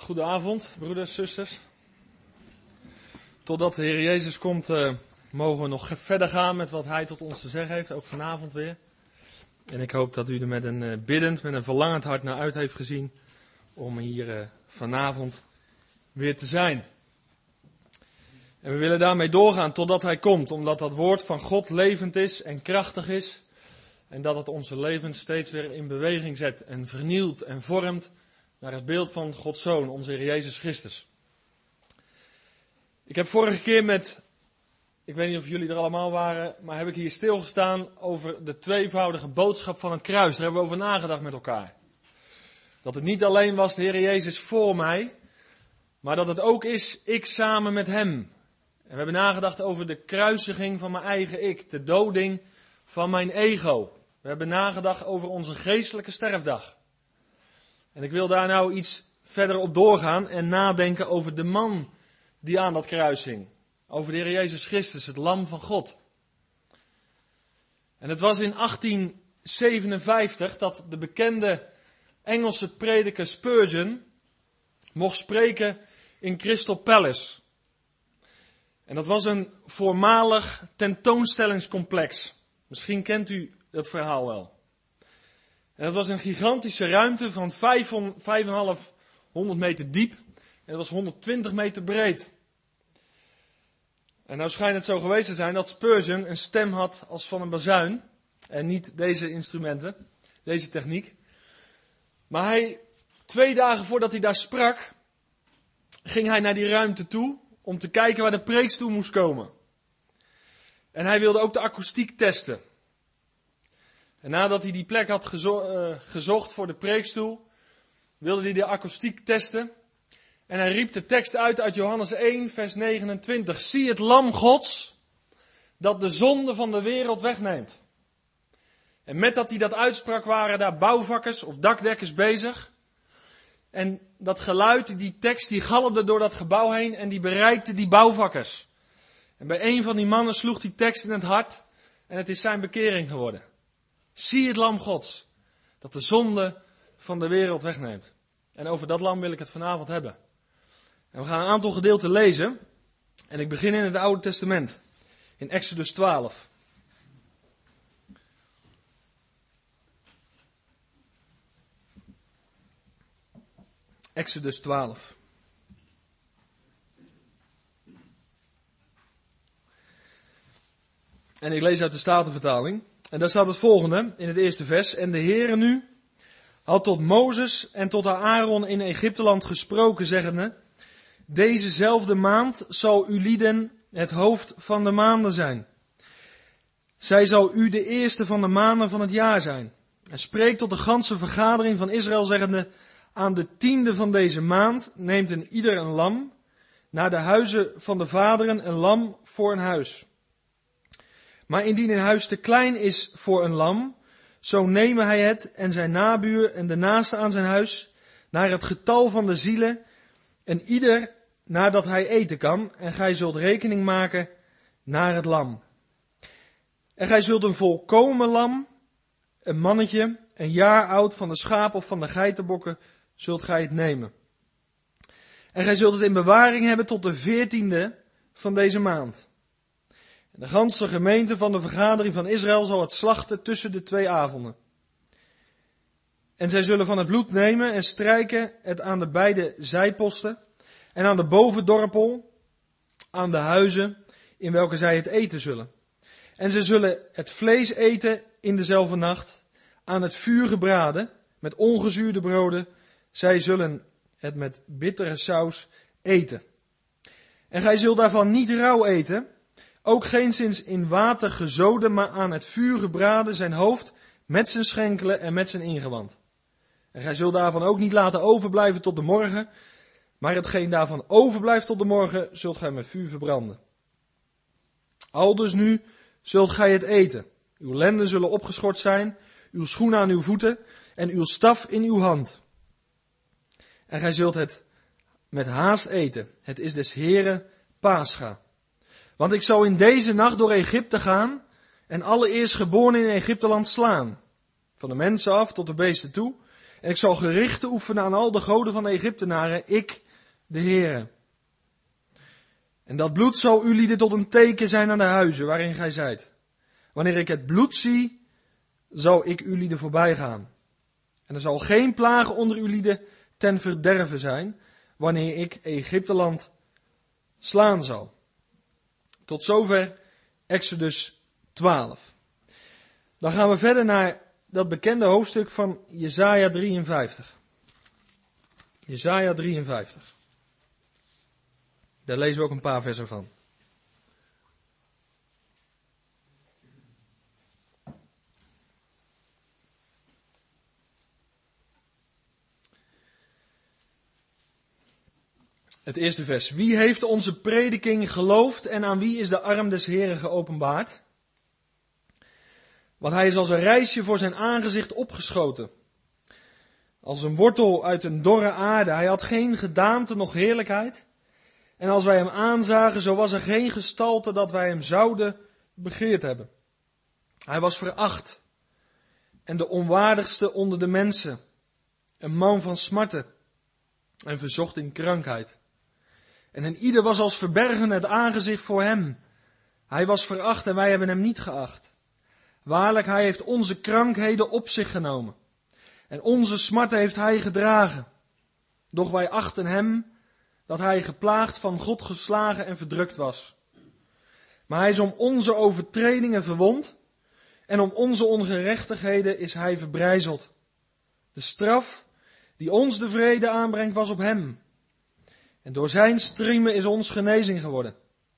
Goedenavond, broeders, zusters. Totdat de Heer Jezus komt, mogen we nog verder gaan met wat Hij tot ons te zeggen heeft, ook vanavond weer. En ik hoop dat u er met een biddend, met een verlangend hart naar uit heeft gezien om hier vanavond weer te zijn. En we willen daarmee doorgaan totdat Hij komt, omdat dat woord van God levend is en krachtig is. En dat het onze leven steeds weer in beweging zet en vernieuwt en vormt naar het beeld van Gods Zoon, onze Heer Jezus Christus. Ik heb vorige keer ik weet niet of jullie er allemaal waren, maar heb ik hier stilgestaan over de tweevoudige boodschap van het kruis. Daar hebben we over nagedacht met elkaar. Dat het niet alleen was de Heer Jezus voor mij, maar dat het ook is ik samen met Hem. En we hebben nagedacht over de kruisiging van mijn eigen ik, de doding van mijn ego. We hebben nagedacht over onze geestelijke sterfdag. En ik wil daar nou iets verder op doorgaan en nadenken over de man die aan dat kruis hing. Over de Heer Jezus Christus, het lam van God. En het was in 1857 dat de bekende Engelse prediker Spurgeon mocht spreken in Crystal Palace. En dat was een voormalig tentoonstellingscomplex. Misschien kent u dat verhaal wel. En dat was een gigantische ruimte van 5,5 meter diep. En dat was 120 meter breed. En nou schijnt het zo geweest te zijn dat Spurgeon een stem had als van een bazuin. En niet deze instrumenten, deze techniek. Maar 2 dagen voordat hij daar sprak, ging hij naar die ruimte toe om te kijken waar de preekstoel moest komen. En hij wilde ook de akoestiek testen. En nadat hij die plek had gezocht voor de preekstoel, wilde hij de akoestiek testen. En hij riep de tekst uit Johannes 1, vers 29. Zie het lam Gods, dat de zonde van de wereld wegneemt. En met dat hij dat uitsprak, waren daar bouwvakkers of dakdekkers bezig. En dat geluid, die tekst, die galmde door dat gebouw heen en die bereikte die bouwvakkers. En bij een van die mannen sloeg die tekst in het hart en het is zijn bekering geworden. Zie het lam Gods, dat de zonde van de wereld wegneemt. En over dat lam wil ik het vanavond hebben. En we gaan een aantal gedeelten lezen. En ik begin in het Oude Testament. In Exodus 12. Exodus 12. En ik lees uit de Statenvertaling. En daar staat het volgende in het eerste vers. En de Heere nu had tot Mozes en tot Aaron in Egypteland gesproken, zeggende: Dezezelfde maand zal u lieden het hoofd van de maanden zijn. Zij zal u de eerste van de maanden van het jaar zijn. En spreek tot de ganse vergadering van Israël, zeggende: Aan de 10e van deze maand neemt ieder een lam, naar de huizen van de vaderen een lam voor een huis. Maar indien een huis te klein is voor een lam, zo nemen hij het en zijn nabuur en de naaste aan zijn huis, naar het getal van de zielen, en ieder nadat hij eten kan, en gij zult rekening maken naar het lam. En gij zult een volkomen lam, een mannetje, een jaar oud van de schaap of van de geitenbokken, zult gij het nemen. En gij zult het in bewaring hebben tot de 14e van deze maand. En de ganse gemeente van de vergadering van Israël zal het slachten tussen de 2 avonden. En zij zullen van het bloed nemen en strijken het aan de beide zijposten en aan de bovendorpel, aan de huizen in welke zij het eten zullen. En zij zullen het vlees eten in dezelfde nacht, aan het vuur gebraden, met ongezuurde broden. Zij zullen het met bittere saus eten. En gij zult daarvan niet rauw eten, ook geenszins in water gezoden, maar aan het vuur gebraden, zijn hoofd met zijn schenkelen en met zijn ingewand. En gij zult daarvan ook niet laten overblijven tot de morgen, maar hetgeen daarvan overblijft tot de morgen, zult gij met vuur verbranden. Aldus nu zult gij het eten. Uw lenden zullen opgeschort zijn, uw schoenen aan uw voeten en uw staf in uw hand. En gij zult het met haast eten. Het is des Heeren Pascha. Want ik zal in deze nacht door Egypte gaan en alle eerstgeborenen in Egypteland slaan. Van de mensen af tot de beesten toe. En ik zal gerichten oefenen aan al de goden van de Egyptenaren, ik, de Heere. En dat bloed zal ulieden tot een teken zijn aan de huizen waarin gij zijt. Wanneer ik het bloed zie, zal ik ulieden voorbij gaan. En er zal geen plaag onder ulieden ten verderve zijn, wanneer ik Egypteland slaan zal. Tot zover Exodus 12. Dan gaan we verder naar dat bekende hoofdstuk van Jesaja 53. Jesaja 53. Daar lezen we ook een paar versen van. Het eerste vers. Wie heeft onze prediking geloofd en aan wie is de arm des Heren geopenbaard? Want hij is als een rijsje voor zijn aangezicht opgeschoten. Als een wortel uit een dorre aarde. Hij had geen gedaante noch heerlijkheid. En als wij hem aanzagen, zo was er geen gestalte dat wij hem zouden begeerd hebben. Hij was veracht en de onwaardigste onder de mensen. Een man van smarten en verzocht in krankheid. En in ieder was als verbergen het aangezicht voor hem. Hij was veracht en wij hebben hem niet geacht. Waarlijk, hij heeft onze krankheden op zich genomen. En onze smarten heeft hij gedragen. Doch wij achten hem dat hij geplaagd van God geslagen en verdrukt was. Maar hij is om onze overtredingen verwond. En om onze ongerechtigheden is hij verbrijzeld. De straf die ons de vrede aanbrengt was op hem. En door zijn striemen is ons genezing geworden.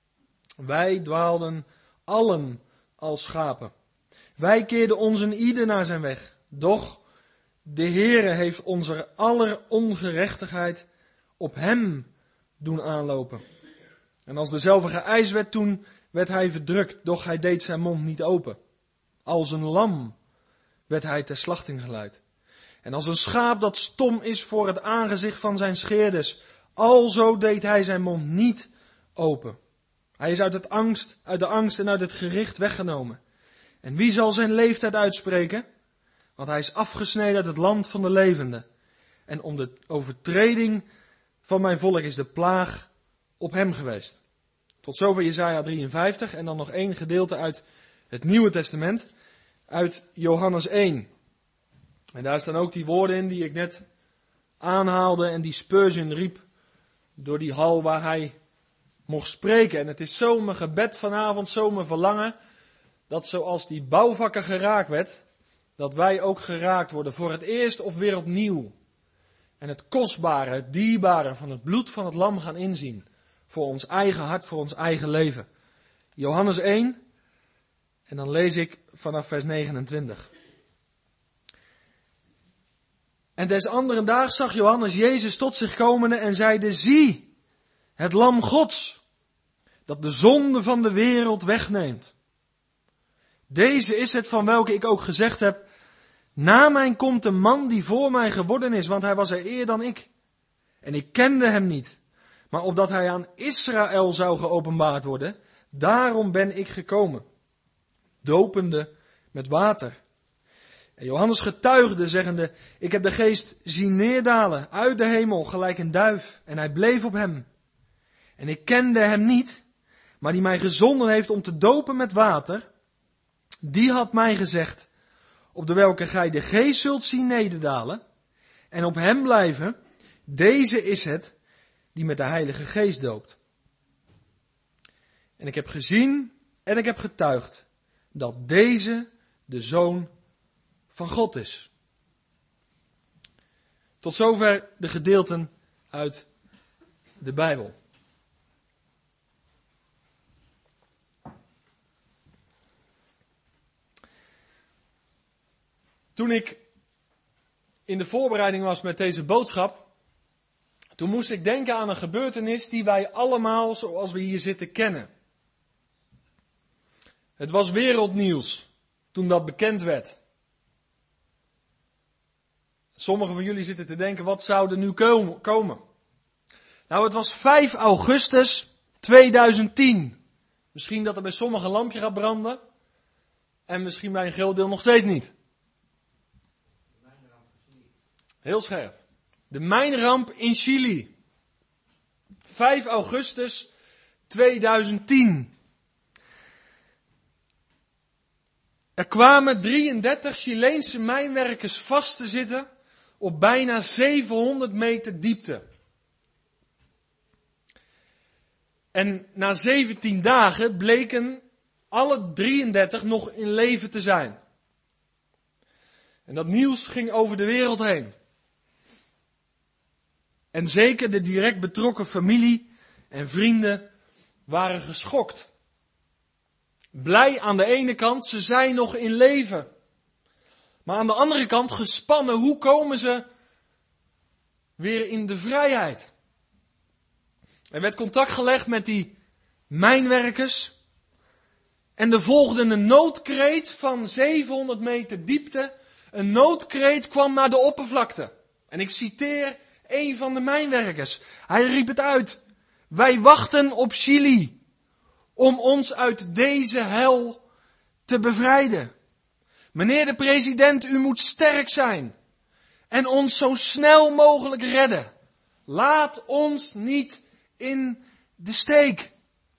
Wij dwaalden allen als schapen. Wij keerden ons een ieder naar zijn weg. Doch de Heere heeft onze aller ongerechtigheid op hem doen aanlopen. En als dezelfde geëist werd, toen werd hij verdrukt. Doch hij deed zijn mond niet open. Als een lam werd hij ter slachting geleid. En als een schaap dat stom is voor het aangezicht van zijn scheerders. Alzo deed hij zijn mond niet open. Hij is uit de angst en uit het gericht weggenomen. En wie zal zijn leeftijd uitspreken? Want hij is afgesneden uit het land van de levenden. En om de overtreding van mijn volk is de plaag op hem geweest. Tot zover Jesaja 53 en dan nog één gedeelte uit het Nieuwe Testament. Uit Johannes 1. En daar staan ook die woorden in die ik net aanhaalde en die Spurgeon riep door die hal waar hij mocht spreken. En het is zo mijn gebed vanavond, zo mijn verlangen, dat zoals die bouwvakker geraakt werd, dat wij ook geraakt worden voor het eerst of weer opnieuw. En het kostbare, het dierbare van het bloed van het lam gaan inzien. Voor ons eigen hart, voor ons eigen leven. Johannes 1, en dan lees ik vanaf vers 29. En des anderen daags zag Johannes Jezus tot zich komende en zeide, zie, het lam Gods, dat de zonde van de wereld wegneemt. Deze is het van welke ik ook gezegd heb, na mij komt een man die voor mij geworden is, want hij was er eer dan ik. En ik kende hem niet, maar opdat hij aan Israël zou geopenbaard worden, daarom ben ik gekomen, dopende met water. En Johannes getuigde, zeggende, ik heb de geest zien neerdalen uit de hemel, gelijk een duif, en hij bleef op hem. En ik kende hem niet, maar die mij gezonden heeft om te dopen met water, die had mij gezegd, op de welke gij de geest zult zien nederdalen, en op hem blijven, deze is het, die met de Heilige Geest doopt. En ik heb gezien en ik heb getuigd, dat deze de Zoon van God is. Tot zover de gedeelten uit de Bijbel. Toen ik in de voorbereiding was met deze boodschap, toen moest ik denken aan een gebeurtenis die wij allemaal, zoals we hier zitten, kennen. Het was wereldnieuws toen dat bekend werd. Sommigen van jullie zitten te denken, wat zou er nu komen? Nou, het was 5 augustus 2010. Misschien dat er bij sommigen een lampje gaat branden. En misschien bij een groot deel nog steeds niet. Heel scherp. De mijnramp in Chili. 5 augustus 2010. Er kwamen 33 Chileense mijnwerkers vast te zitten op bijna 700 meter diepte. En na 17 dagen bleken alle 33 nog in leven te zijn. En dat nieuws ging over de wereld heen. En zeker de direct betrokken familie en vrienden waren geschokt. Blij aan de ene kant, ze zijn nog in leven. Maar aan de andere kant gespannen, hoe komen ze weer in de vrijheid? Er werd contact gelegd met die mijnwerkers. En er volgde een noodkreet van 700 meter diepte. Een noodkreet kwam naar de oppervlakte. En ik citeer een van de mijnwerkers. Hij riep het uit. Wij wachten op Chili om ons uit deze hel te bevrijden. Meneer de president, u moet sterk zijn en ons zo snel mogelijk redden. Laat ons niet in de steek.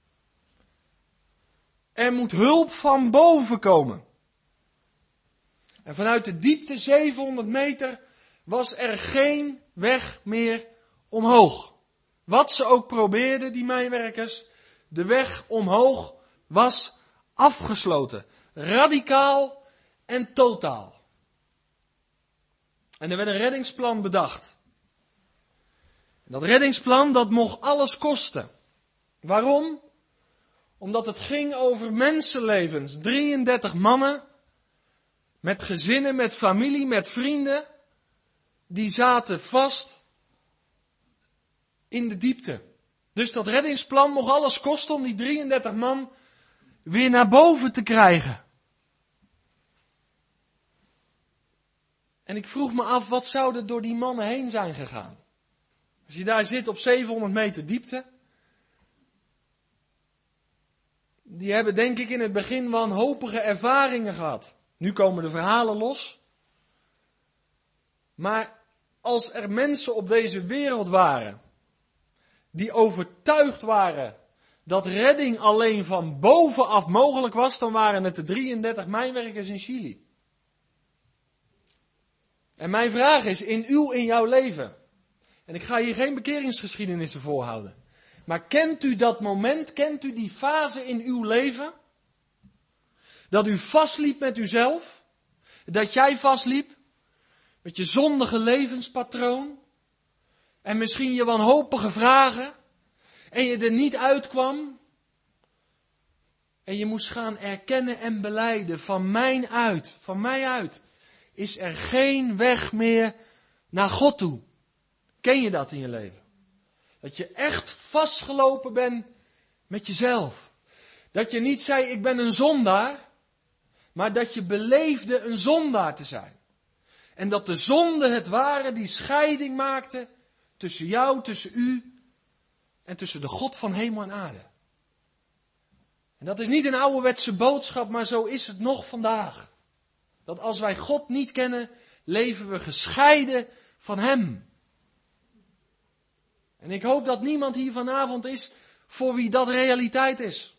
Er moet hulp van boven komen. En vanuit de diepte 700 meter was er geen weg meer omhoog. Wat ze ook probeerden, die mijnwerkers, de weg omhoog was afgesloten. Radicaal en totaal. En er werd een reddingsplan bedacht. En dat reddingsplan, dat mocht alles kosten. Waarom? Omdat het ging over mensenlevens. 33 mannen, met gezinnen, met familie, met vrienden, die zaten vast in de diepte. Dus dat reddingsplan mocht alles kosten om die 33 man weer naar boven te krijgen. En ik vroeg me af, wat zou er door die mannen heen zijn gegaan? Als je daar zit op 700 meter diepte. Die hebben denk ik in het begin wanhopige ervaringen gehad. Nu komen de verhalen los. Maar als er mensen op deze wereld waren die overtuigd waren dat redding alleen van bovenaf mogelijk was, dan waren het de 33 mijnwerkers in Chili. En mijn vraag is, in jouw leven, en ik ga hier geen bekeringsgeschiedenissen voorhouden, maar kent u dat moment, kent u die fase in uw leven, dat u vastliep met uzelf, dat jij vastliep met je zondige levenspatroon, en misschien je wanhopige vragen, en je er niet uitkwam, en je moest gaan erkennen en belijden, van mij uit, is er geen weg meer naar God toe. Ken je dat in je leven? Dat je echt vastgelopen bent met jezelf. Dat je niet zei, ik ben een zondaar, maar dat je beleefde een zondaar te zijn. En dat de zonde het ware die scheiding maakte tussen jou, tussen u en tussen de God van hemel en aarde. En dat is niet een ouderwetse boodschap, maar zo is het nog vandaag. Dat als wij God niet kennen, leven we gescheiden van Hem. En ik hoop dat niemand hier vanavond is voor wie dat realiteit is.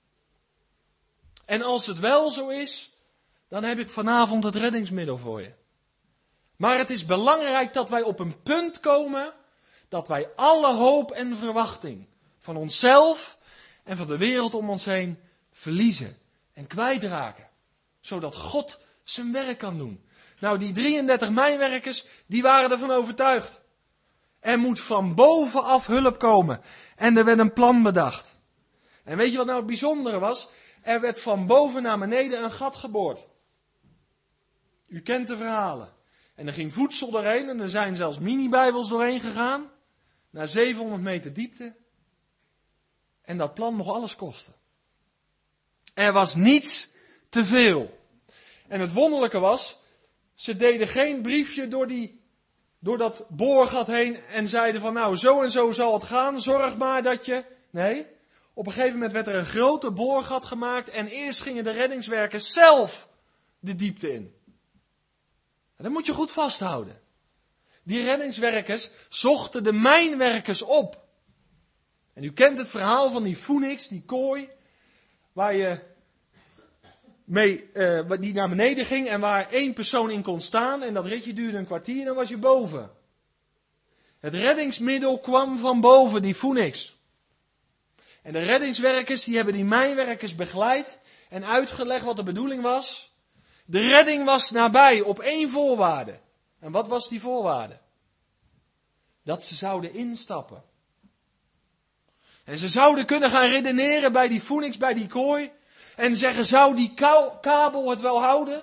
En als het wel zo is, dan heb ik vanavond het reddingsmiddel voor je. Maar het is belangrijk dat wij op een punt komen dat wij alle hoop en verwachting van onszelf en van de wereld om ons heen verliezen en kwijtraken. Zodat God zijn werk kan doen. Nou, die 33 mijnwerkers, die waren ervan overtuigd. Er moet van bovenaf hulp komen. En er werd een plan bedacht. En weet je wat nou het bijzondere was? Er werd van boven naar beneden een gat geboord. U kent de verhalen. En er ging voedsel doorheen en er zijn zelfs mini-bijbels doorheen gegaan. Naar 700 meter diepte. En dat plan mocht alles kosten. Er was niets te veel. En het wonderlijke was, ze deden geen briefje door dat boorgat heen en zeiden van nou zo en zo zal het gaan, zorg maar dat je... Nee, op een gegeven moment werd er een grote boorgat gemaakt en eerst gingen de reddingswerkers zelf de diepte in. En dat moet je goed vasthouden. Die reddingswerkers zochten de mijnwerkers op. En u kent het verhaal van die Phoenix, die kooi, waar je die naar beneden ging en waar 1 persoon in kon staan. En dat ritje duurde een kwartier en dan was je boven. Het reddingsmiddel kwam van boven, die Phoenix. En de reddingswerkers die hebben die mijnwerkers begeleid en uitgelegd wat de bedoeling was. De redding was nabij op 1 voorwaarde. En wat was die voorwaarde? Dat ze zouden instappen. En ze zouden kunnen gaan redeneren bij die Phoenix, bij die kooi. En zeggen, zou die kabel het wel houden?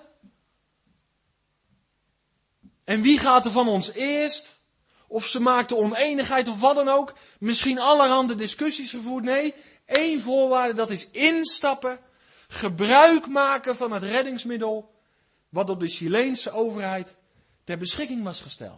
En wie gaat er van ons eerst? Of ze maakten oneenigheid of wat dan ook. Misschien allerhande discussies gevoerd. Nee, 1 voorwaarde, dat is instappen. Gebruik maken van het reddingsmiddel. Wat op de Chileense overheid ter beschikking was gesteld.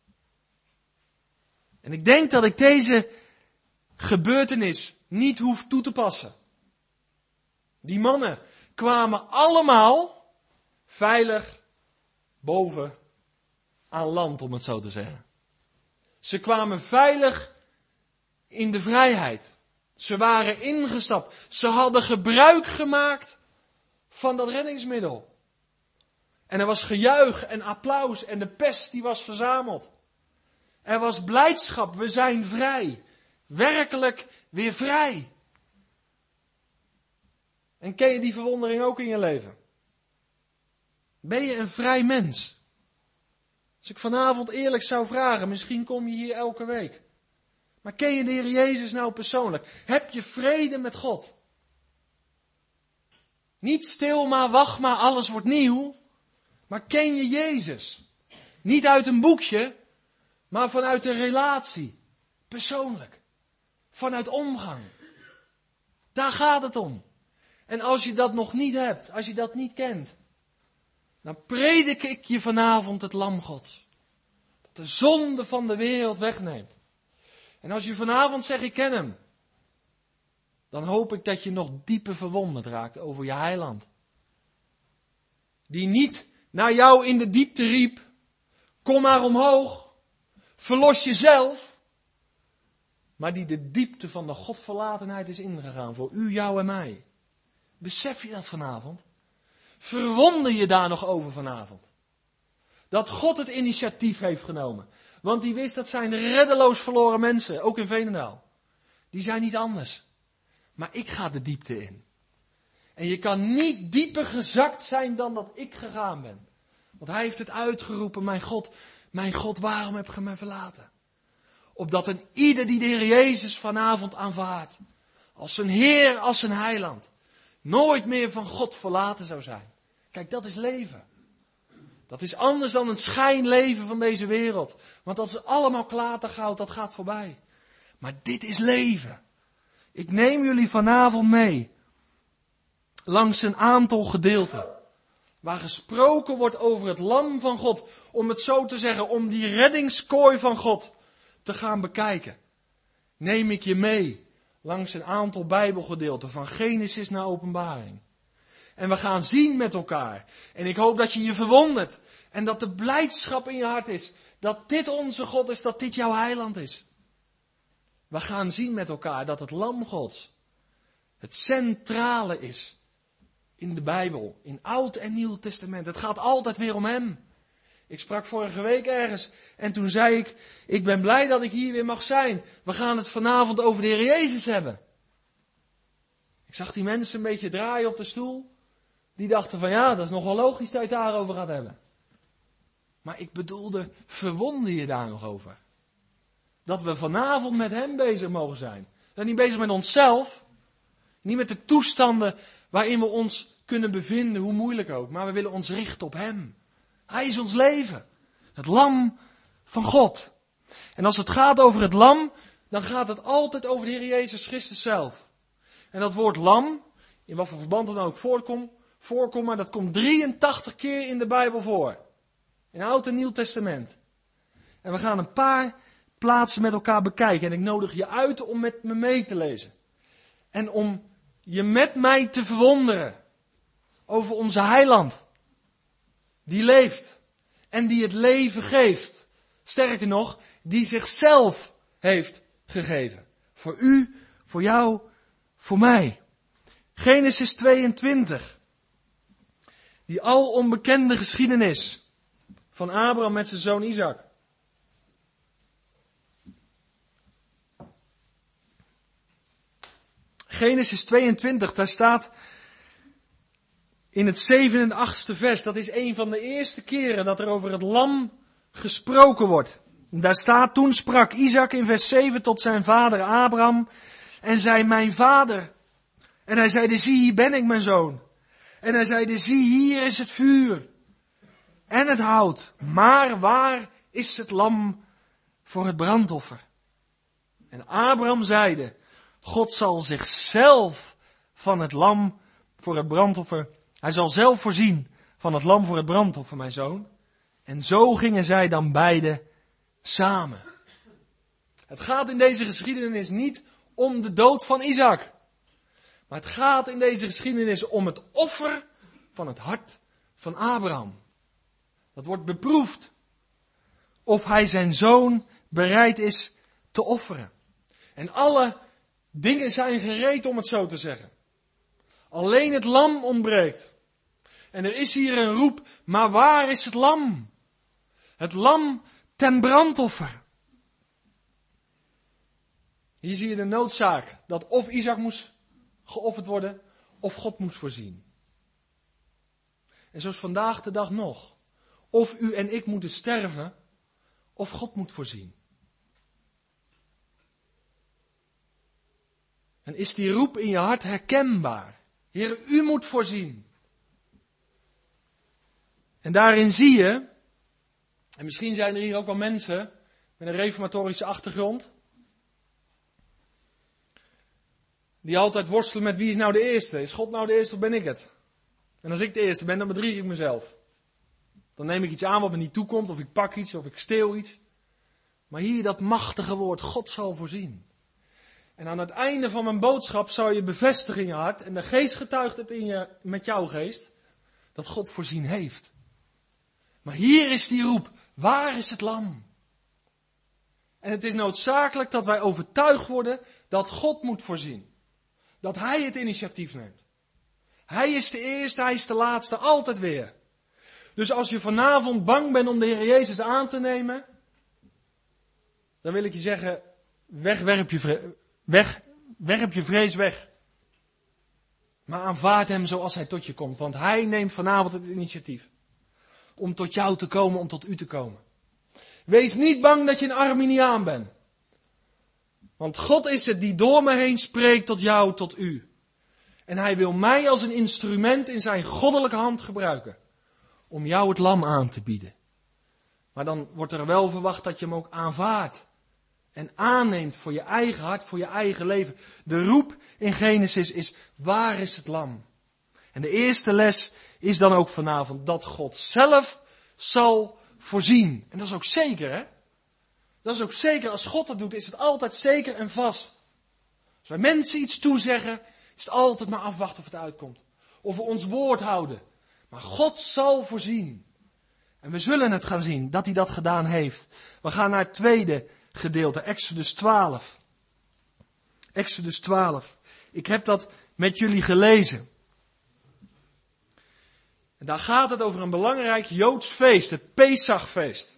En ik denk dat ik deze gebeurtenis niet hoef toe te passen. Die mannen kwamen allemaal veilig boven aan land, om het zo te zeggen. Ze kwamen veilig in de vrijheid. Ze waren ingestapt. Ze hadden gebruik gemaakt van dat reddingsmiddel. En er was gejuich en applaus en de pers die was verzameld. Er was blijdschap, we zijn vrij. Werkelijk weer vrij. En ken je die verwondering ook in je leven? Ben je een vrij mens? Als ik vanavond eerlijk zou vragen, misschien kom je hier elke week. Maar ken je de Heer Jezus nou persoonlijk? Heb je vrede met God? Niet stil maar, wacht maar, alles wordt nieuw. Maar ken je Jezus? Niet uit een boekje, maar vanuit een relatie. Persoonlijk. Vanuit omgang. Daar gaat het om. En als je dat nog niet hebt, als je dat niet kent, dan predik ik je vanavond het lam Gods. Dat de zonde van de wereld wegneemt. En als je vanavond zegt, ik ken hem, dan hoop ik dat je nog dieper verwonderd raakt over je heiland. Die niet naar jou in de diepte riep, kom maar omhoog, verlos jezelf. Maar die de diepte van de godverlatenheid is ingegaan voor u, jou en mij. Besef je dat vanavond? Verwonder je daar nog over vanavond? Dat God het initiatief heeft genomen. Want die wist dat zijn reddeloos verloren mensen, ook in Veenendaal. Die zijn niet anders. Maar ik ga de diepte in. En je kan niet dieper gezakt zijn dan dat ik gegaan ben. Want hij heeft het uitgeroepen, mijn God, waarom heb je mij verlaten? Opdat een ieder die de Heer Jezus vanavond aanvaardt, als zijn Heer, als zijn heiland, nooit meer van God verlaten zou zijn. Kijk, dat is leven. Dat is anders dan het schijnleven van deze wereld. Want dat is allemaal klatergoud, dat gaat voorbij. Maar dit is leven. Ik neem jullie vanavond mee langs een aantal gedeelten. Waar gesproken wordt over het lam van God. Om het zo te zeggen, om die reddingskooi van God te gaan bekijken. Neem ik je mee langs een aantal Bijbelgedeelten. Van Genesis naar Openbaring. En we gaan zien met elkaar. En ik hoop dat je je verwondert. En dat de blijdschap in je hart is. Dat dit onze God is, dat dit jouw heiland is. We gaan zien met elkaar dat het lam Gods het centrale is in de Bijbel. In Oud en Nieuw Testament. Het gaat altijd weer om hem. Ik sprak vorige week ergens en toen zei ik ben blij dat ik hier weer mag zijn. We gaan het vanavond over de Heer Jezus hebben. Ik zag die mensen een beetje draaien op de stoel. Die dachten van ja, dat is nogal logisch dat je het daarover gaat hebben. Maar ik bedoelde, verwonder je daar nog over? Dat we vanavond met hem bezig mogen zijn. We zijn niet bezig met onszelf. Niet met de toestanden waarin we ons kunnen bevinden, hoe moeilijk ook. Maar we willen ons richten op hem. Hij is ons leven. Het lam van God. En als het gaat over het lam, dan gaat het altijd over de Heer Jezus Christus zelf. En dat woord lam, in wat voor verband het dan ook voorkomt, maar dat komt 83 keer in de Bijbel voor. In Oud en Nieuw Testament. En we gaan een paar plaatsen met elkaar bekijken. En ik nodig je uit om met me mee te lezen. En om je met mij te verwonderen over onze heiland. Die leeft. En die het leven geeft. Sterker nog, die zichzelf heeft gegeven. Voor u, voor jou, voor mij. Genesis 22. Die al onbekende geschiedenis van Abraham met zijn zoon Isaac. Genesis 22, daar staat in het 7e en 8e vers, dat is een van de eerste keren dat er over het lam gesproken wordt. Daar staat, toen sprak Isaac in vers 7 tot zijn vader Abraham en zei, mijn vader. En hij zeide, zie, hier ben ik, mijn zoon. En hij zeide, zie, hier is het vuur en het hout, maar waar is het lam voor het brandoffer? En Abraham zeide, God zal zichzelf van het lam voor het brandoffer, hij zal zelf voorzien van het lam voor het brandoffer, mijn zoon. En zo gingen zij dan beide samen. Het gaat in deze geschiedenis niet om de dood van Isaac. Maar het gaat in deze geschiedenis om het offer van het hart van Abraham. Dat wordt beproefd of hij zijn zoon bereid is te offeren. En alle dingen zijn gereed, om het zo te zeggen. Alleen het lam ontbreekt. En er is hier een roep, maar waar is het lam? Het lam ten brandoffer. Hier zie je de noodzaak dat of Isaac moest geofferd worden, of God moest voorzien. En zoals vandaag de dag nog. Of u en ik moeten sterven, of God moet voorzien. En is die roep in je hart herkenbaar? Heer, u moet voorzien. En daarin zie je, en misschien zijn er hier ook wel mensen met een reformatorische achtergrond, die altijd worstelen met wie is nou de eerste? Is God nou de eerste of ben ik het? En als ik de eerste ben, dan bedrieg ik mezelf. Dan neem ik iets aan wat me niet toekomt, of ik pak iets, of ik steel iets. Maar hier dat machtige woord, God zal voorzien. En aan het einde van mijn boodschap zal je bevestigen in je hart, en de geest getuigt het in je, met jouw geest, dat God voorzien heeft. Maar hier is die roep, waar is het lam? En het is noodzakelijk dat wij overtuigd worden dat God moet voorzien. Dat Hij het initiatief neemt. Hij is de eerste, Hij is de laatste, altijd weer. Dus als je vanavond bang bent om de Heer Jezus aan te nemen, dan wil ik je zeggen, werp je vrees weg. Maar aanvaard Hem zoals Hij tot je komt, want Hij neemt vanavond het initiatief. Om tot jou te komen, om tot u te komen. Wees niet bang dat je een Arminiaan bent. Want God is het die door me heen spreekt tot jou, tot u. En Hij wil mij als een instrument in zijn goddelijke hand gebruiken. Om jou het lam aan te bieden. Maar dan wordt er wel verwacht dat je hem ook aanvaardt. En aanneemt voor je eigen hart, voor je eigen leven. De roep in Genesis is, waar is het lam? En de eerste les is dan ook vanavond dat God zelf zal voorzien. En dat is ook zeker, hè? Dat is ook zeker. Als God dat doet, is het altijd zeker en vast. Als wij mensen iets toezeggen, is het altijd maar afwachten of het uitkomt. Of we ons woord houden. Maar God zal voorzien. En we zullen het gaan zien, dat Hij dat gedaan heeft. We gaan naar het tweede gedeelte, Exodus 12. Exodus 12. Ik heb dat met jullie gelezen. En daar gaat het over een belangrijk Joods feest, het Pesachfeest.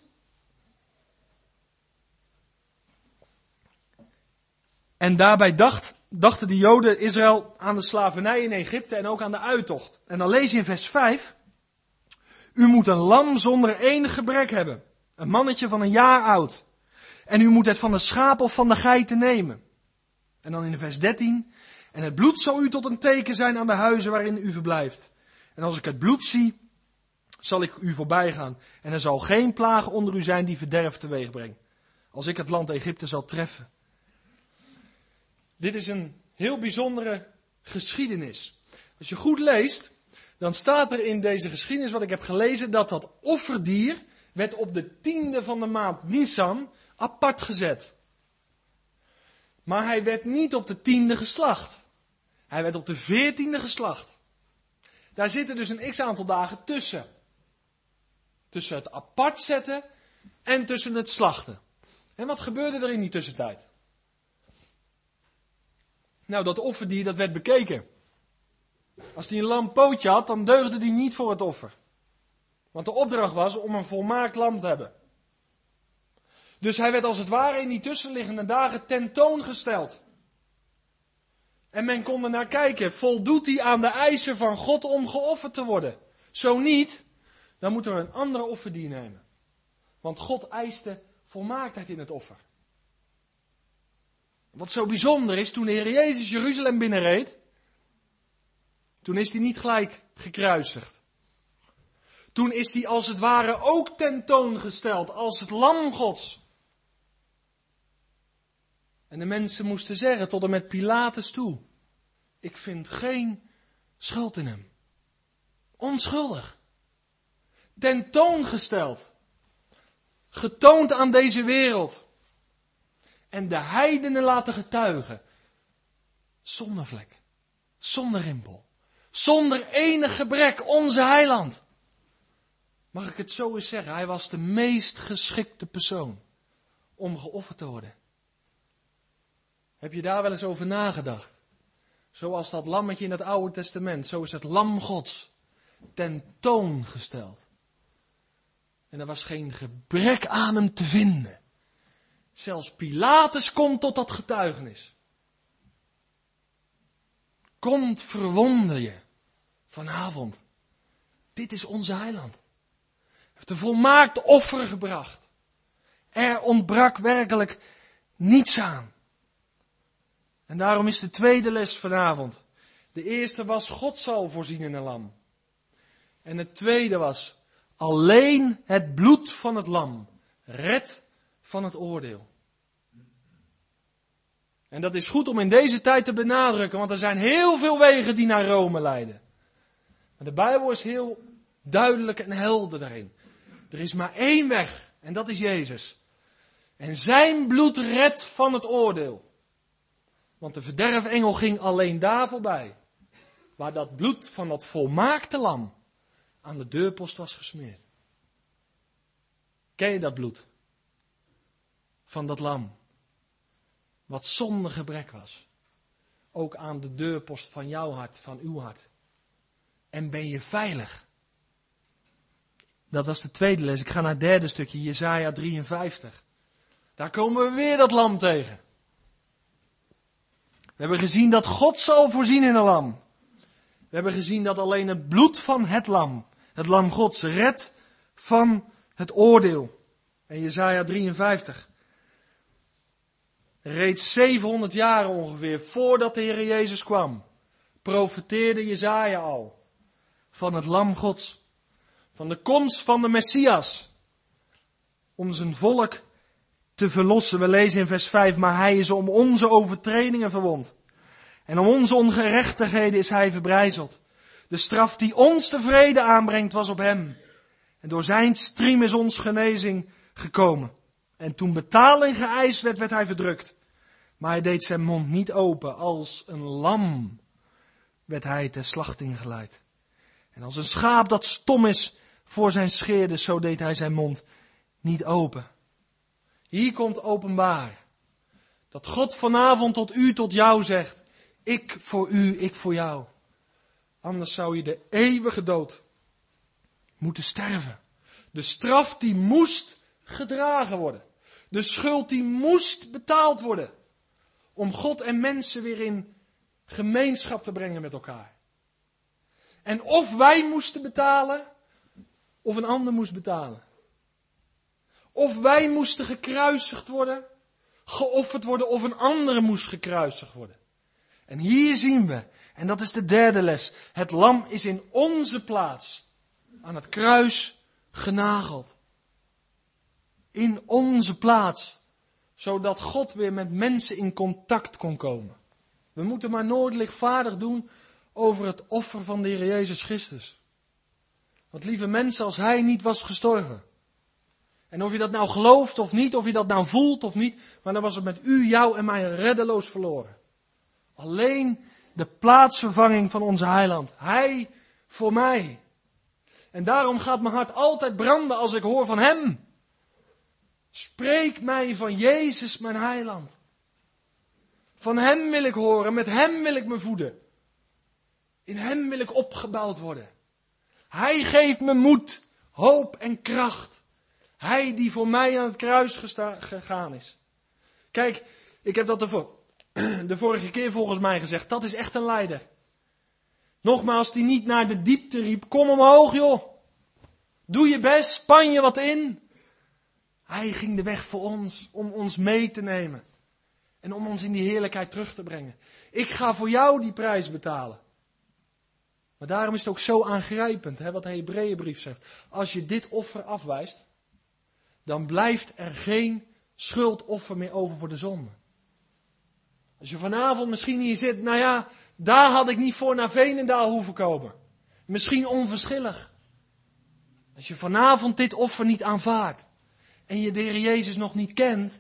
En daarbij dachten de Joden Israël aan de slavernij in Egypte en ook aan de uittocht. En dan lees je in vers 5. U moet een lam zonder enig gebrek hebben. Een mannetje van een jaar oud. En u moet het van de schaap of van de geiten nemen. En dan in vers 13. En het bloed zal u tot een teken zijn aan de huizen waarin u verblijft. En als ik het bloed zie, zal ik u voorbij gaan. En er zal geen plaag onder u zijn die verderf teweeg brengt. Als ik het land Egypte zal treffen. Dit is een heel bijzondere geschiedenis. Als je goed leest, dan staat er in deze geschiedenis wat ik heb gelezen, dat offerdier werd op de 10e van de maand Nisan apart gezet. Maar hij werd niet op de 10e geslacht. Hij werd op de 14e geslacht. Daar zitten dus een x-aantal dagen tussen. Tussen het apart zetten en tussen het slachten. En wat gebeurde er in die tussentijd? Nou, dat offerdier dat werd bekeken. Als die een lam pootje had, dan deugde die niet voor het offer. Want de opdracht was om een volmaakt lam te hebben. Dus hij werd als het ware in die tussenliggende dagen tentoongesteld. En men kon er naar kijken, voldoet hij aan de eisen van God om geofferd te worden? Zo niet, dan moeten we een andere offerdier nemen. Want God eiste volmaaktheid in het offer. Wat zo bijzonder is, toen de Heer Jezus Jeruzalem binnenreed, toen is hij niet gelijk gekruisigd. Toen is hij als het ware ook tentoongesteld als het lam Gods. En de mensen moesten zeggen tot en met Pilatus toe: ik vind geen schuld in hem. Onschuldig. Tentoongesteld. Getoond aan deze wereld. En de heidenen laten getuigen. Zonder vlek. Zonder rimpel. Zonder enig gebrek. Onze heiland. Mag ik het zo eens zeggen? Hij was de meest geschikte persoon om geofferd te worden. Heb je daar wel eens over nagedacht? Zoals dat lammetje in het Oude Testament. Zo is het lam Gods tentoongesteld. En er was geen gebrek aan hem te vinden. Zelfs Pilatus komt tot dat getuigenis. Komt, verwonder je vanavond. Dit is onze heiland. Hij heeft een volmaakt offer gebracht. Er ontbrak werkelijk niets aan. En daarom is de tweede les vanavond. De eerste was, God zal voorzien in een lam. En het tweede was, alleen het bloed van het lam redt van het oordeel. En dat is goed om in deze tijd te benadrukken, want er zijn heel veel wegen die naar Rome leiden. Maar de Bijbel is heel duidelijk en helder daarin. Er is maar één weg, en dat is Jezus. En zijn bloed redt van het oordeel. Want de verderfengel ging alleen daar voorbij, waar dat bloed van dat volmaakte lam aan de deurpost was gesmeerd. Ken je dat bloed? Van dat lam. Wat zonder gebrek was. Ook aan de deurpost van jouw hart, van uw hart. En ben je veilig? Dat was de tweede les. Ik ga naar het derde stukje, Jesaja 53. Daar komen we weer dat lam tegen. We hebben gezien dat God zal voorzien in een lam. We hebben gezien dat alleen het bloed van het lam Gods, redt van het oordeel. En Jesaja 53. Reeds 700 jaar ongeveer voordat de Heer Jezus kwam, profeteerde Jesaja al van het lam Gods. Van de komst van de Messias. Om zijn volk te verlossen. We lezen in vers 5, maar hij is om onze overtredingen verwond. En om onze ongerechtigheden is hij verbrijzeld. De straf die ons de vrede aanbrengt was op hem. En door zijn striem is ons genezing gekomen. En toen betaling geëist werd, werd hij verdrukt. Maar hij deed zijn mond niet open. Als een lam werd hij ter slachting geleid. En als een schaap dat stom is voor zijn scheerder, zo deed hij zijn mond niet open. Hier komt openbaar. Dat God vanavond tot u, tot jou zegt. Ik voor u, ik voor jou. Anders zou je de eeuwige dood moeten sterven. De straf die moest gedragen worden. De schuld die moest betaald worden. Om God en mensen weer in gemeenschap te brengen met elkaar. En of wij moesten betalen, of een ander moest betalen. Of wij moesten gekruisigd worden, geofferd worden, of een andere moest gekruisigd worden. En hier zien we, en dat is de derde les, het lam is in onze plaats aan het kruis genageld. In onze plaats, zodat God weer met mensen in contact kon komen. We moeten maar nooit lichtvaardig doen over het offer van de Heer Jezus Christus. Want lieve mensen, als hij niet was gestorven. En of je dat nou gelooft of niet, of je dat nou voelt of niet, maar dan was het met u, jou en mij reddeloos verloren. Alleen de plaatsvervanging van onze heiland. Hij voor mij. En daarom gaat mijn hart altijd branden als ik hoor van hem. Spreek mij van Jezus, mijn heiland. Van hem wil ik horen, met hem wil ik me voeden. In hem wil ik opgebouwd worden. Hij geeft me moed, hoop en kracht. Hij die voor mij aan het kruis gegaan is. Kijk, ik heb dat de vorige keer volgens mij gezegd. Dat is echt een leider. Nogmaals, die niet naar de diepte riep. Kom omhoog joh. Doe je best, span je wat in. Hij ging de weg voor ons, om ons mee te nemen. En om ons in die heerlijkheid terug te brengen. Ik ga voor jou die prijs betalen. Maar daarom is het ook zo aangrijpend, wat de Hebreeënbrief zegt. Als je dit offer afwijst, dan blijft er geen schuldoffer meer over voor de zonde. Als je vanavond misschien hier zit, nou ja, daar had ik niet voor naar Veenendaal hoeven komen. Misschien onverschillig. Als je vanavond dit offer niet aanvaardt en je de Heer Jezus nog niet kent,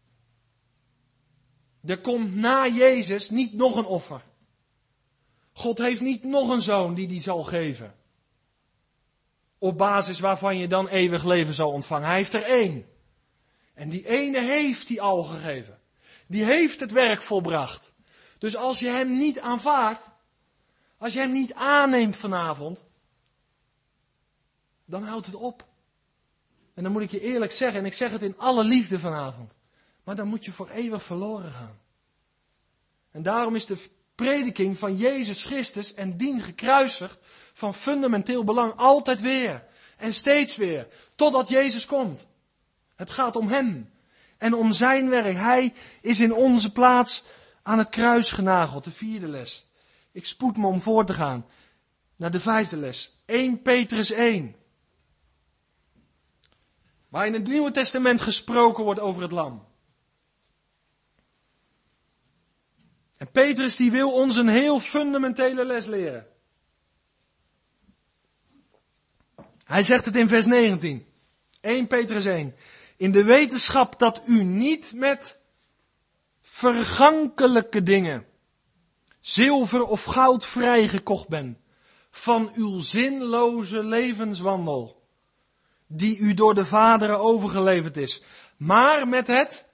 er komt na Jezus niet nog een offer. God heeft niet nog een zoon die zal geven. Op basis waarvan je dan eeuwig leven zal ontvangen. Hij heeft er één. En die ene heeft hij al gegeven. Die heeft het werk volbracht. Dus als je hem niet aanvaardt, als je hem niet aanneemt vanavond, dan houdt het op. En dan moet ik je eerlijk zeggen, en ik zeg het in alle liefde vanavond, maar dan moet je voor eeuwig verloren gaan. En daarom is de prediking van Jezus Christus en dien gekruisigd van fundamenteel belang altijd weer. En steeds weer. Totdat Jezus komt. Het gaat om hem. En om zijn werk. Hij is in onze plaats aan het kruis genageld. De 4e les. Ik spoed me om voor te gaan. Naar de 5e les. 1 Petrus 1. Waar in het Nieuwe Testament gesproken wordt over het lam. En Petrus die wil ons een heel fundamentele les leren. Hij zegt het in vers 19. 1 Petrus 1. In de wetenschap dat u niet met vergankelijke dingen, zilver of goud vrijgekocht bent van uw zinloze levenswandel, die u door de vaderen overgeleverd is, maar met het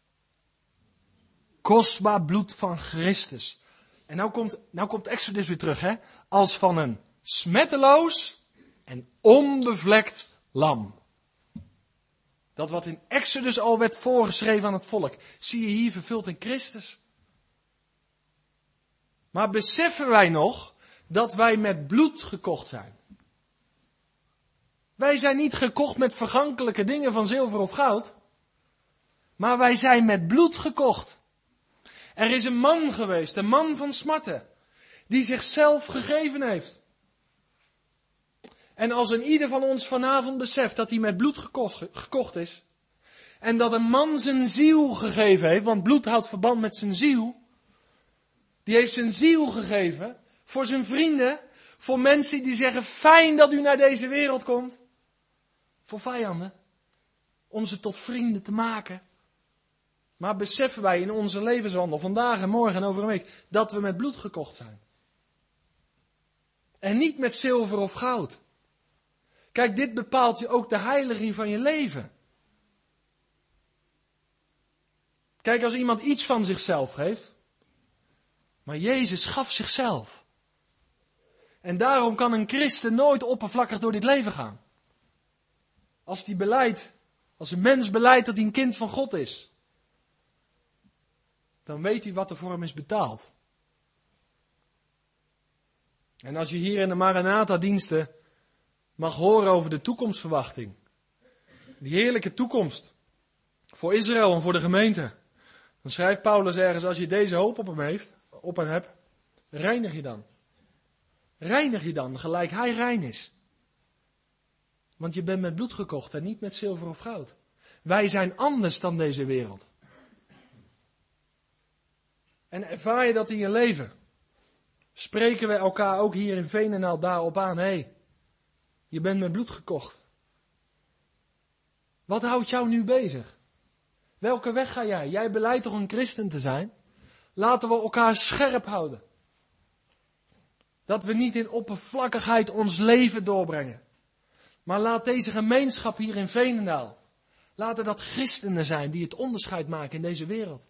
kostbaar bloed van Christus. En nou komt Exodus weer terug, als van een smetteloos en onbevlekt lam. Dat wat in Exodus al werd voorgeschreven aan het volk, zie je hier vervuld in Christus. Maar beseffen wij nog dat wij met bloed gekocht zijn? Wij zijn niet gekocht met vergankelijke dingen van zilver of goud, maar wij zijn met bloed gekocht. Er is een man geweest, een man van smarten, die zichzelf gegeven heeft. En als een ieder van ons vanavond beseft dat hij met bloed gekocht is, en dat een man zijn ziel gegeven heeft, want bloed houdt verband met zijn ziel, die heeft zijn ziel gegeven voor zijn vrienden, voor mensen die zeggen, fijn dat u naar deze wereld komt, voor vijanden, om ze tot vrienden te maken. Maar beseffen wij in onze levenswandel, vandaag en morgen en over een week, dat we met bloed gekocht zijn. En niet met zilver of goud. Kijk, dit bepaalt je ook de heiliging van je leven. Kijk, als iemand iets van zichzelf geeft, maar Jezus gaf zichzelf. En daarom kan een christen nooit oppervlakkig door dit leven gaan. Als een mens beleidt dat hij een kind van God is, dan weet hij wat er voor hem is betaald. En als je hier in de Maranatha-diensten mag horen over de toekomstverwachting, die heerlijke toekomst voor Israël en voor de gemeente, dan schrijft Paulus ergens, als je deze hoop op hem hebt, reinig je dan. Reinig je dan, gelijk hij rein is. Want je bent met bloed gekocht en niet met zilver of goud. Wij zijn anders dan deze wereld. En ervaar je dat in je leven? Spreken we elkaar ook hier in Veenendaal daarop aan? Hé, je bent met bloed gekocht. Wat houdt jou nu bezig? Welke weg ga jij? Jij beleidt toch een christen te zijn? Laten we elkaar scherp houden. Dat we niet in oppervlakkigheid ons leven doorbrengen. Maar laat deze gemeenschap hier in Veenendaal, Laten dat christenen zijn die het onderscheid maken in deze wereld.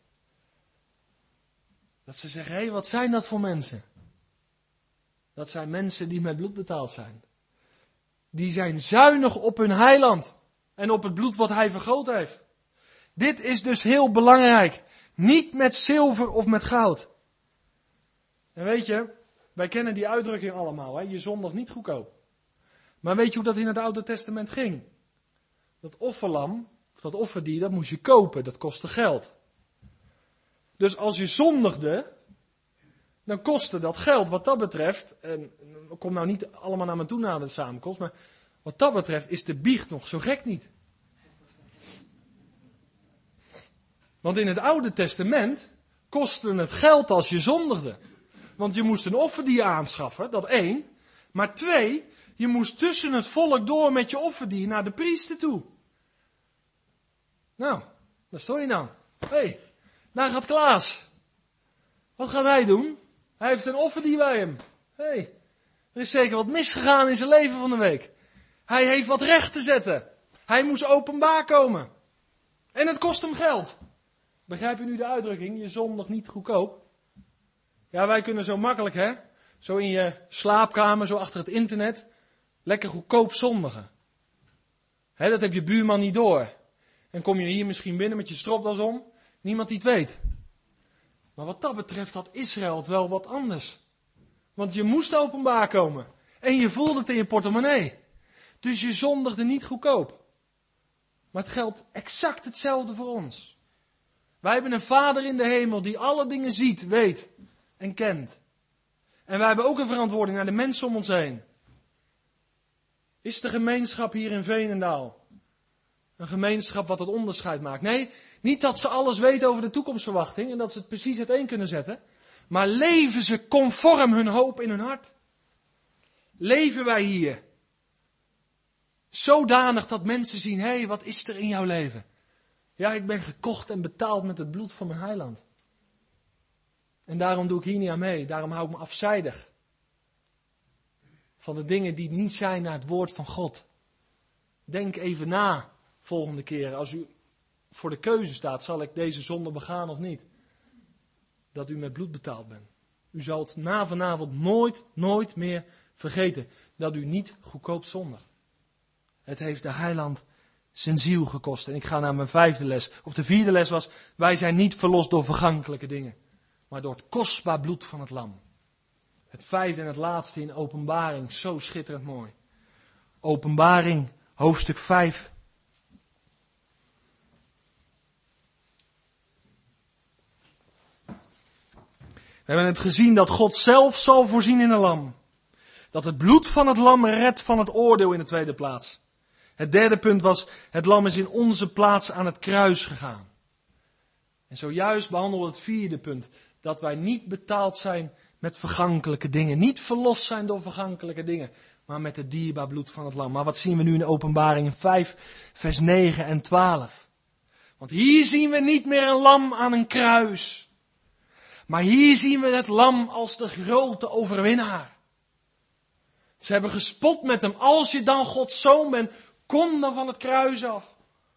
Dat ze zeggen, hé, wat zijn dat voor mensen? Dat zijn mensen die met bloed betaald zijn. Die zijn zuinig op hun heiland en op het bloed wat hij vergoot heeft. Dit is dus heel belangrijk. Niet met zilver of met goud. En weet je, wij kennen die uitdrukking allemaal, hè? Je zondigt niet goedkoop. Maar weet je hoe dat in het Oude Testament ging? Dat offerlam, of dat offerdier, dat moest je kopen, dat kostte geld. Dus als je zondigde, dan kostte dat geld wat dat betreft, en kom nou niet allemaal naar me toe na de samenkomst, maar wat dat betreft is de biecht nog zo gek niet. Want in het Oude Testament kostte het geld als je zondigde. Want je moest een offerdier aanschaffen, dat 1. Maar 2, je moest tussen het volk door met je offerdier naar de priester toe. Nou, daar sto je dan. Hé, daar gaat Klaas. Wat gaat hij doen? Hij heeft een offerdier bij hem. Hé, er is zeker wat misgegaan in zijn leven van de week. Hij heeft wat recht te zetten. Hij moest openbaar komen. En het kost hem geld. Begrijp je nu de uitdrukking? Je zondigt niet goedkoop. Ja, wij kunnen zo makkelijk, hè? Zo in je slaapkamer, zo achter het internet. Lekker goedkoop zondigen. Hè, dat heb je buurman niet door. En kom je hier misschien binnen met je stropdas om. Niemand die het weet. Maar wat dat betreft had Israël het wel wat anders. Want je moest openbaar komen. En je voelde het in je portemonnee. Dus je zondigde niet goedkoop. Maar het geldt exact hetzelfde voor ons. Wij hebben een Vader in de hemel die alle dingen ziet, weet en kent. En wij hebben ook een verantwoording naar de mensen om ons heen. Is de gemeenschap hier in Veenendaal een gemeenschap wat het onderscheid maakt? Nee, niet dat ze alles weten over de toekomstverwachting en dat ze het precies uiteen kunnen zetten. Maar leven ze conform hun hoop in hun hart? Leven wij hier zodanig dat mensen zien, hé, wat is er in jouw leven? Ja, ik ben gekocht en betaald met het bloed van mijn heiland. En daarom doe ik hier niet aan mee. Daarom hou ik me afzijdig van de dingen die niet zijn naar het woord van God. Denk even na, volgende keer, als u voor de keuze staat, zal ik deze zonde begaan of niet? Dat u met bloed betaald bent. U zal het na vanavond nooit meer vergeten, dat u niet goedkoop zondigt. Het heeft de heiland zijn ziel gekost. En ik ga naar mijn 5e les. Of de 4e les was, wij zijn niet verlost door vergankelijke dingen. Maar door het kostbaar bloed van het lam. Het 5e en het laatste in Openbaring, zo schitterend mooi. Openbaring, hoofdstuk 5. We hebben het gezien dat God zelf zal voorzien in een lam. Dat het bloed van het lam redt van het oordeel in de tweede plaats. Het 3e punt was, het lam is in onze plaats aan het kruis gegaan. En zojuist behandelde het 4e punt, dat wij niet betaald zijn met vergankelijke dingen. Niet verlost zijn door vergankelijke dingen, maar met het dierbaar bloed van het lam. Maar wat zien we nu in de Openbaring 5, vers 9 en 12? Want hier zien we niet meer een lam aan een kruis. Maar hier zien we het lam als de grote overwinnaar. Ze hebben gespot met hem. Als je dan Gods zoon bent, kom dan van het kruis af.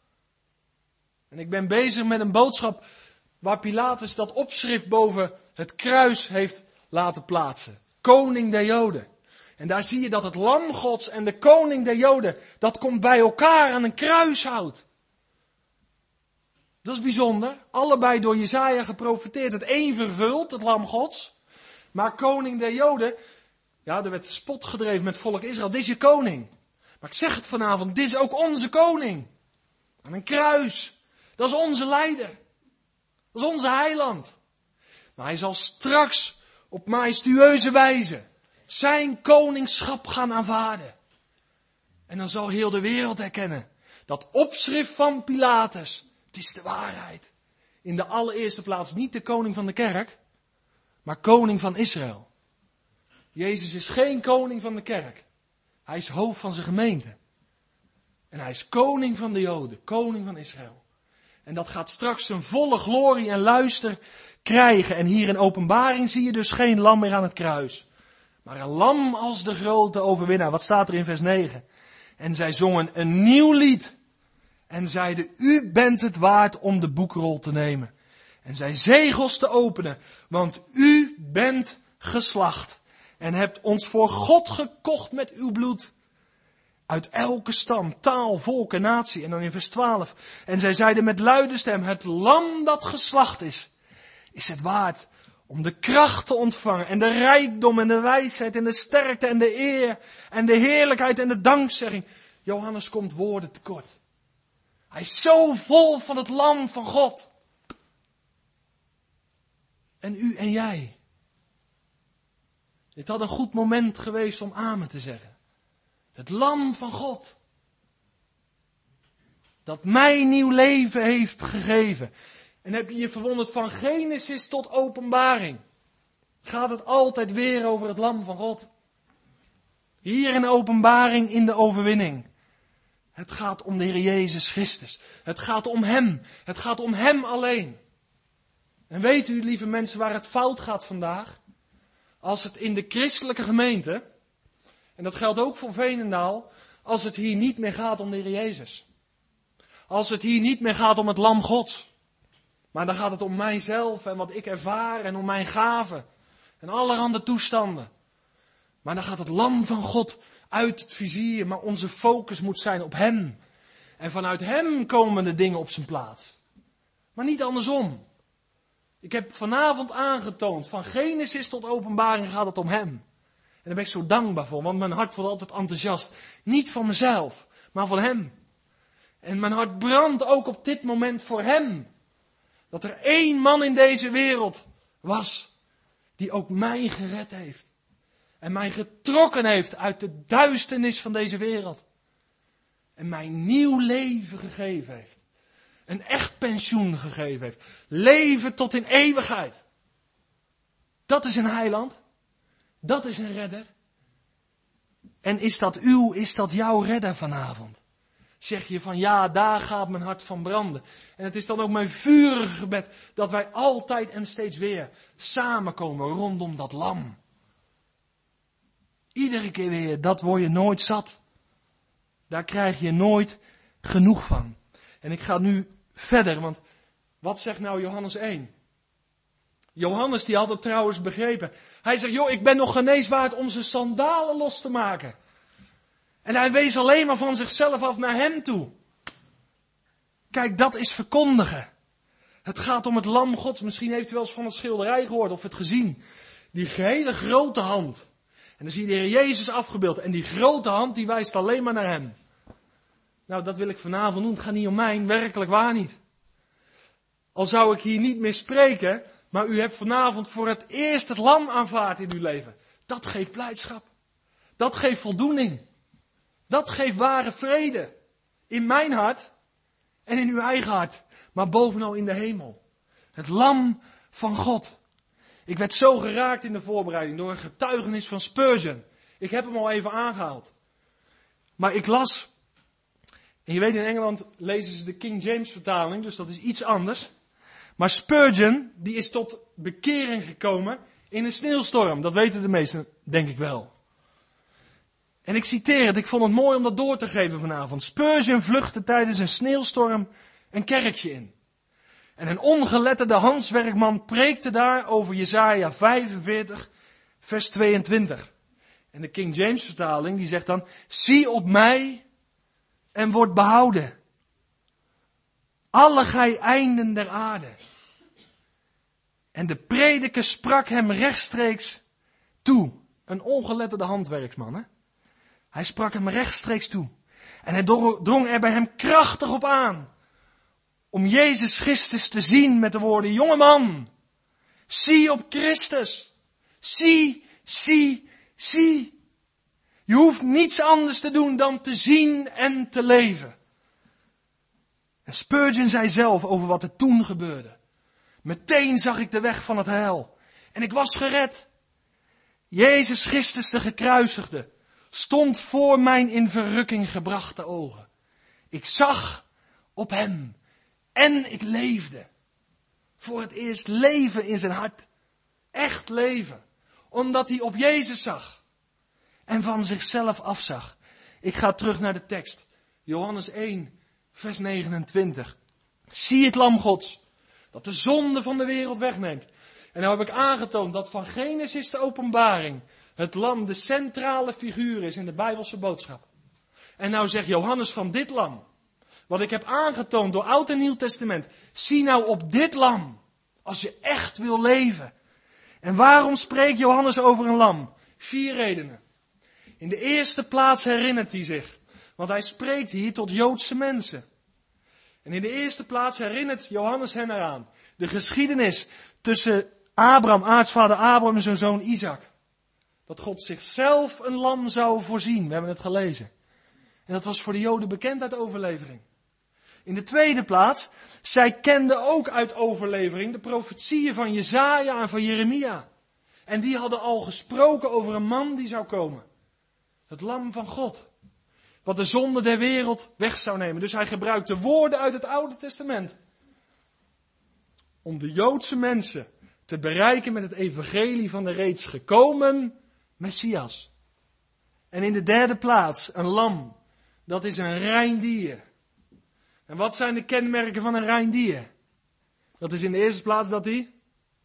En ik ben bezig met een boodschap waar Pilatus dat opschrift boven het kruis heeft laten plaatsen. Koning der Joden. En daar zie je dat het lam Gods en de koning der Joden, dat komt bij elkaar aan een kruishout. Dat is bijzonder. Allebei door Jesaja geprofeteerd. Het een vervult, het lam Gods. Maar koning der Joden, ja, er werd spot gedreven met het volk Israël. Dit is je koning. Maar ik zeg het vanavond, dit is ook onze koning. Aan een kruis. Dat is onze leider. Dat is onze heiland. Maar hij zal straks op majestueuze wijze zijn koningschap gaan aanvaarden. En dan zal heel de wereld herkennen dat opschrift van Pilatus, het is de waarheid. In de allereerste plaats niet de koning van de kerk, maar koning van Israël. Jezus is geen koning van de kerk. Hij is hoofd van zijn gemeente. En hij is koning van de Joden, koning van Israël. En dat gaat straks zijn volle glorie en luister krijgen. En hier in Openbaring zie je dus geen lam meer aan het kruis. Maar een lam als de grote overwinnaar. Wat staat er in vers 9? En zij zongen een nieuw lied. en zeiden, u bent het waard om de boekrol te nemen en zijn zegels te openen, want u bent geslacht en hebt ons voor God gekocht met uw bloed. Uit elke stam, taal, volk en natie. En dan in vers 12. En zij zeiden met luide stem, het lam dat geslacht is het waard om de kracht te ontvangen en de rijkdom en de wijsheid en de sterkte en de eer en de heerlijkheid en de dankzegging. Johannes komt woorden tekort. Hij is zo vol van het lam van God. En u en jij. Dit had een goed moment geweest om amen te zeggen. Het lam van God. Dat mij nieuw leven heeft gegeven. En heb je je verwonderd van Genesis tot Openbaring. Gaat het altijd weer over het lam van God. Hier in Openbaring in de overwinning. Het gaat om de Heer Jezus Christus. Het gaat om Hem. Het gaat om Hem alleen. En weet u, lieve mensen, waar het fout gaat vandaag? Als het in de christelijke gemeente, en dat geldt ook voor Veenendaal, als het hier niet meer gaat om de Heer Jezus. Als het hier niet meer gaat om het lam Gods. Maar dan gaat het om mijzelf en wat ik ervaar en om mijn gaven. En allerhande toestanden. Maar dan gaat het lam van God uit het vizier. Maar onze focus moet zijn op Hem. En vanuit Hem komen de dingen op zijn plaats. Maar niet andersom. Ik heb vanavond aangetoond, van Genesis tot Openbaring gaat het om Hem. En daar ben ik zo dankbaar voor, want mijn hart wordt altijd enthousiast. Niet van mezelf, maar van Hem. En mijn hart brandt ook op dit moment voor Hem. Dat er één man in deze wereld was, die ook mij gered heeft. En mij getrokken heeft uit de duisternis van deze wereld. En mij nieuw leven gegeven heeft. Een echt pensioen gegeven heeft. Leven tot in eeuwigheid. Dat is een heiland. Dat is een redder. En is dat jouw redder vanavond? Zeg je van ja, daar gaat mijn hart van branden. En het is dan ook mijn vurige gebed dat wij altijd en steeds weer samenkomen rondom dat lam. Iedere keer weer, dat word je nooit zat. Daar krijg je nooit genoeg van. En ik ga nu verder, want wat zegt nou Johannes 1? Johannes die had het trouwens begrepen. Hij zegt, joh, ik ben nog geen eens waard om zijn sandalen los te maken. En hij wees alleen maar van zichzelf af naar Hem toe. Kijk, dat is verkondigen. Het gaat om het lam Gods. Misschien heeft u wel eens van een schilderij gehoord of het gezien. Die hele grote hand. En dan zie je de Heer Jezus afgebeeld. En die grote hand die wijst alleen maar naar Hem. Nou, dat wil ik vanavond doen. Het gaat niet om mij, werkelijk waar niet. Al zou ik hier niet meer spreken, maar u hebt vanavond voor het eerst het lam aanvaard in uw leven. Dat geeft blijdschap. Dat geeft voldoening. Dat geeft ware vrede. In mijn hart en in uw eigen hart. Maar bovenal in de hemel. Het lam van God. Ik werd zo geraakt in de voorbereiding door een getuigenis van Spurgeon. Ik heb hem al even aangehaald. Maar ik las. En je weet, in Engeland lezen ze de King James vertaling, dus dat is iets anders. Maar Spurgeon, die is tot bekering gekomen in een sneeuwstorm. Dat weten de meesten, denk ik wel. En ik citeer het, ik vond het mooi om dat door te geven vanavond. Spurgeon vluchtte tijdens een sneeuwstorm een kerkje in. En een ongeletterde handwerkman preekte daar over Jesaja 45, vers 22. En de King James vertaling, die zegt dan, zie op mij en word behouden. Alle gij einden der aarde. En de prediker sprak hem rechtstreeks toe. Een ongeletterde handwerksman, hè? Hij sprak hem rechtstreeks toe. En hij drong er bij hem krachtig op aan. Om Jezus Christus te zien met de woorden, jonge man, zie op Christus. Zie, zie, zie. Je hoeft niets anders te doen dan te zien en te leven. En Spurgeon zei zelf over wat er toen gebeurde. Meteen zag ik de weg van het heil. En ik was gered. Jezus Christus de gekruisigde stond voor mijn in verrukking gebrachte ogen. Ik zag op Hem. En ik leefde. Voor het eerst leven in zijn hart. Echt leven. Omdat hij op Jezus zag. En van zichzelf afzag. Ik ga terug naar de tekst. Johannes 1, Vers 29. Zie het lam Gods, dat de zonde van de wereld wegneemt. En nou heb ik aangetoond dat van Genesis de Openbaring het lam de centrale figuur is in de Bijbelse boodschap. En nou zegt Johannes van dit lam, wat ik heb aangetoond door Oud en Nieuw Testament. Zie nou op dit lam, als je echt wil leven. En waarom spreekt Johannes over een lam? 4 redenen. In de eerste plaats herinnert hij zich. Want hij spreekt hier tot Joodse mensen. En in de eerste plaats herinnert Johannes hen eraan. De geschiedenis tussen Abraham, aartsvader Abraham en zijn zoon Isaac. Dat God zichzelf een lam zou voorzien. We hebben het gelezen. En dat was voor de Joden bekend uit overlevering. In de tweede plaats, zij kenden ook uit overlevering de profetieën van Jesaja en van Jeremia. En die hadden al gesproken over een man die zou komen. Het lam van God. Wat de zonde der wereld weg zou nemen. Dus hij gebruikte woorden uit het Oude Testament. Om de Joodse mensen te bereiken met het evangelie van de reeds gekomen Messias. En in de derde plaats, een lam. Dat is een rein dier. En wat zijn de kenmerken van een rein dier? Dat is in de eerste plaats dat hij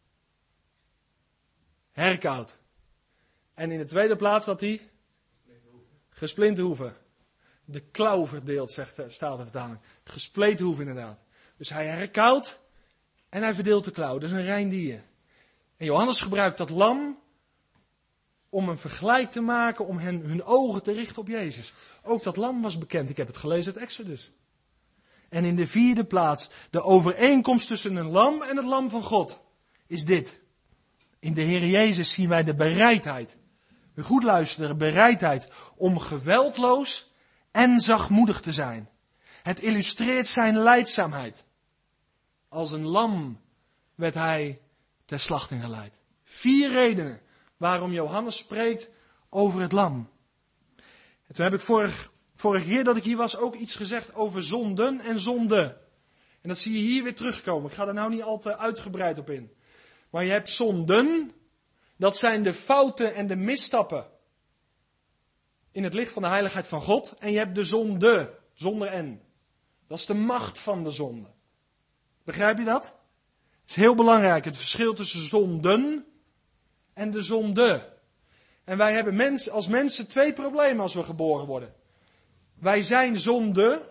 herkauwt. En in de tweede plaats dat hij gesplinte hoeven. De klauw verdeelt, staat de vertaling. Gespleten hoeven inderdaad. Dus hij herkauwt en hij verdeelt de klauw. Dat is een rein dier. En Johannes gebruikt dat lam om een vergelijk te maken, om hun ogen te richten op Jezus. Ook dat lam was bekend. Ik heb het gelezen uit Exodus. En in de vierde plaats, de overeenkomst tussen een lam en het lam van God is dit. In de Heer Jezus zien wij de bereidheid, goed luisteren, bereidheid om geweldloos en zachtmoedig te zijn. Het illustreert zijn lijdzaamheid. Als een lam werd hij ter slachting geleid. 4 redenen waarom Johannes spreekt over het lam. En toen heb ik vorige keer dat ik hier was ook iets gezegd over zonden en zonde. En dat zie je hier weer terugkomen. Ik ga er nou niet al te uitgebreid op in. Maar je hebt zonden, dat zijn de fouten en de misstappen in het licht van de heiligheid van God. En je hebt de zonde, zonder N. Dat is de macht van de zonde. Begrijp je dat? Het is heel belangrijk, het verschil tussen zonden en de zonde. En wij hebben als mensen 2 problemen als we geboren worden. Wij zijn zonde.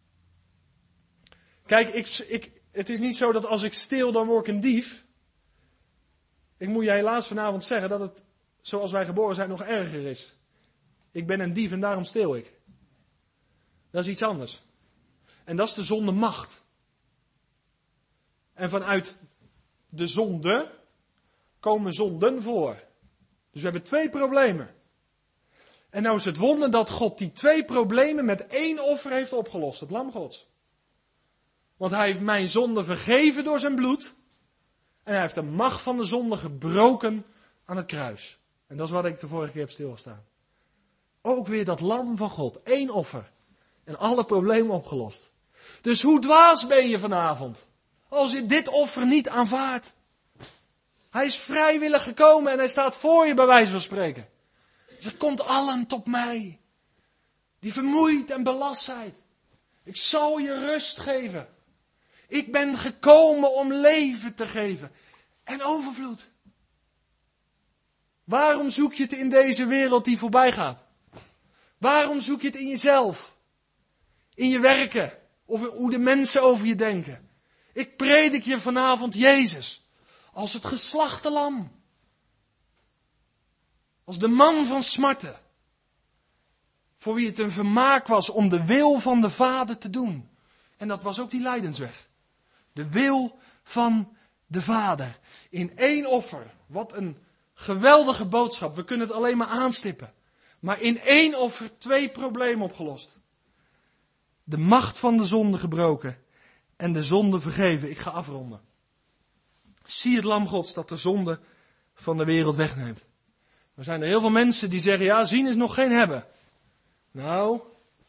Kijk, het is niet zo dat als ik steel, dan word ik een dief. Ik moet je helaas vanavond zeggen dat het, zoals wij geboren zijn, nog erger is. Ik ben een dief en daarom steel ik. Dat is iets anders. En dat is de zondemacht. En vanuit de zonde komen zonden voor. Dus we hebben 2 problemen. En nou is het wonder dat God die 2 problemen met 1 offer heeft opgelost. Het lam Gods. Want hij heeft mijn zonde vergeven door zijn bloed. En hij heeft de macht van de zonde gebroken aan het kruis. En dat is wat ik de vorige keer heb stilgestaan. Ook weer dat lam van God. 1 offer. En alle problemen opgelost. Dus hoe dwaas ben je vanavond? Als je dit offer niet aanvaardt. Hij is vrijwillig gekomen en hij staat voor je bij wijze van spreken. Hij zegt, komt allen tot mij. Die vermoeid en belast zijn. Ik zal je rust geven. Ik ben gekomen om leven te geven. En overvloed. Waarom zoek je het in deze wereld die voorbij gaat? Waarom zoek je het in jezelf? In je werken? Of hoe de mensen over je denken? Ik predik je vanavond Jezus. Als het geslachte lam. Als de man van smarten. Voor wie het een vermaak was om de wil van de Vader te doen. En dat was ook die lijdensweg. De wil van de Vader. In 1 offer. Wat een geweldige boodschap. We kunnen het alleen maar aanstippen. Maar in 1 offer 2 problemen opgelost. De macht van de zonde gebroken. En de zonde vergeven. Ik ga afronden. Zie het lam Gods dat de zonde van de wereld wegneemt. Er zijn er heel veel mensen die zeggen, ja, zien is nog geen hebben. Nou,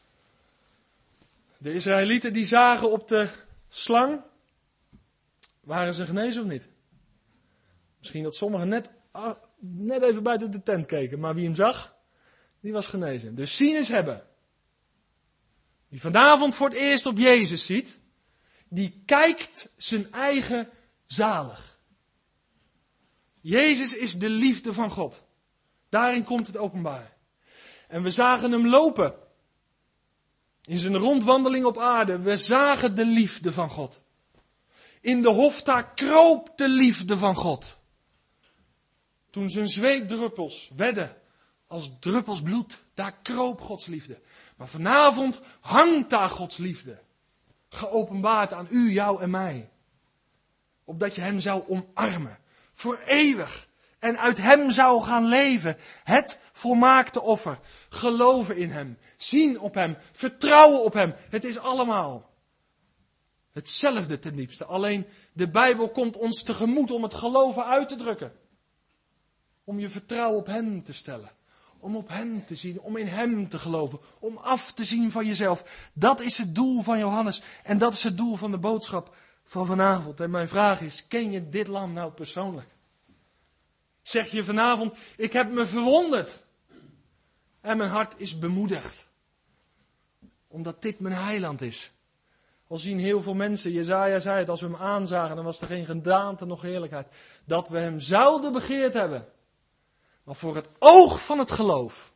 de Israëlieten die zagen op de slang, waren ze genezen of niet? Misschien dat sommigen net even buiten de tent keken, maar wie hem zag, die was genezen. Dus zien is hebben. die vanavond voor het eerst op Jezus ziet, die kijkt zijn eigen zalig. Jezus is de liefde van God. Daarin komt het openbaar. En we zagen hem lopen. In zijn rondwandeling op aarde. We zagen de liefde van God. In de hofta kroop de liefde van God. Toen zijn zweetdruppels werden als druppels bloed. Daar kroop Gods liefde. Maar vanavond hangt daar Gods liefde. Geopenbaard aan u, jou en mij. Opdat je hem zou omarmen. Voor eeuwig. En uit hem zou gaan leven. Het volmaakte offer. Geloven in hem. Zien op hem. Vertrouwen op hem. Het is allemaal hetzelfde ten diepste. Alleen de Bijbel komt ons tegemoet om het geloven uit te drukken. Om je vertrouwen op hem te stellen. Om op hem te zien. Om in hem te geloven. Om af te zien van jezelf. Dat is het doel van Johannes. En dat is het doel van de boodschap van vanavond. En mijn vraag is, ken je dit lam nou persoonlijk? Zeg je vanavond, ik heb me verwonderd. En mijn hart is bemoedigd. Omdat dit mijn heiland is. Al zien heel veel mensen, Jesaja zei het, als we hem aanzagen, dan was er geen gedaante nog heerlijkheid. Dat we hem zouden begeerd hebben. Maar voor het oog van het geloof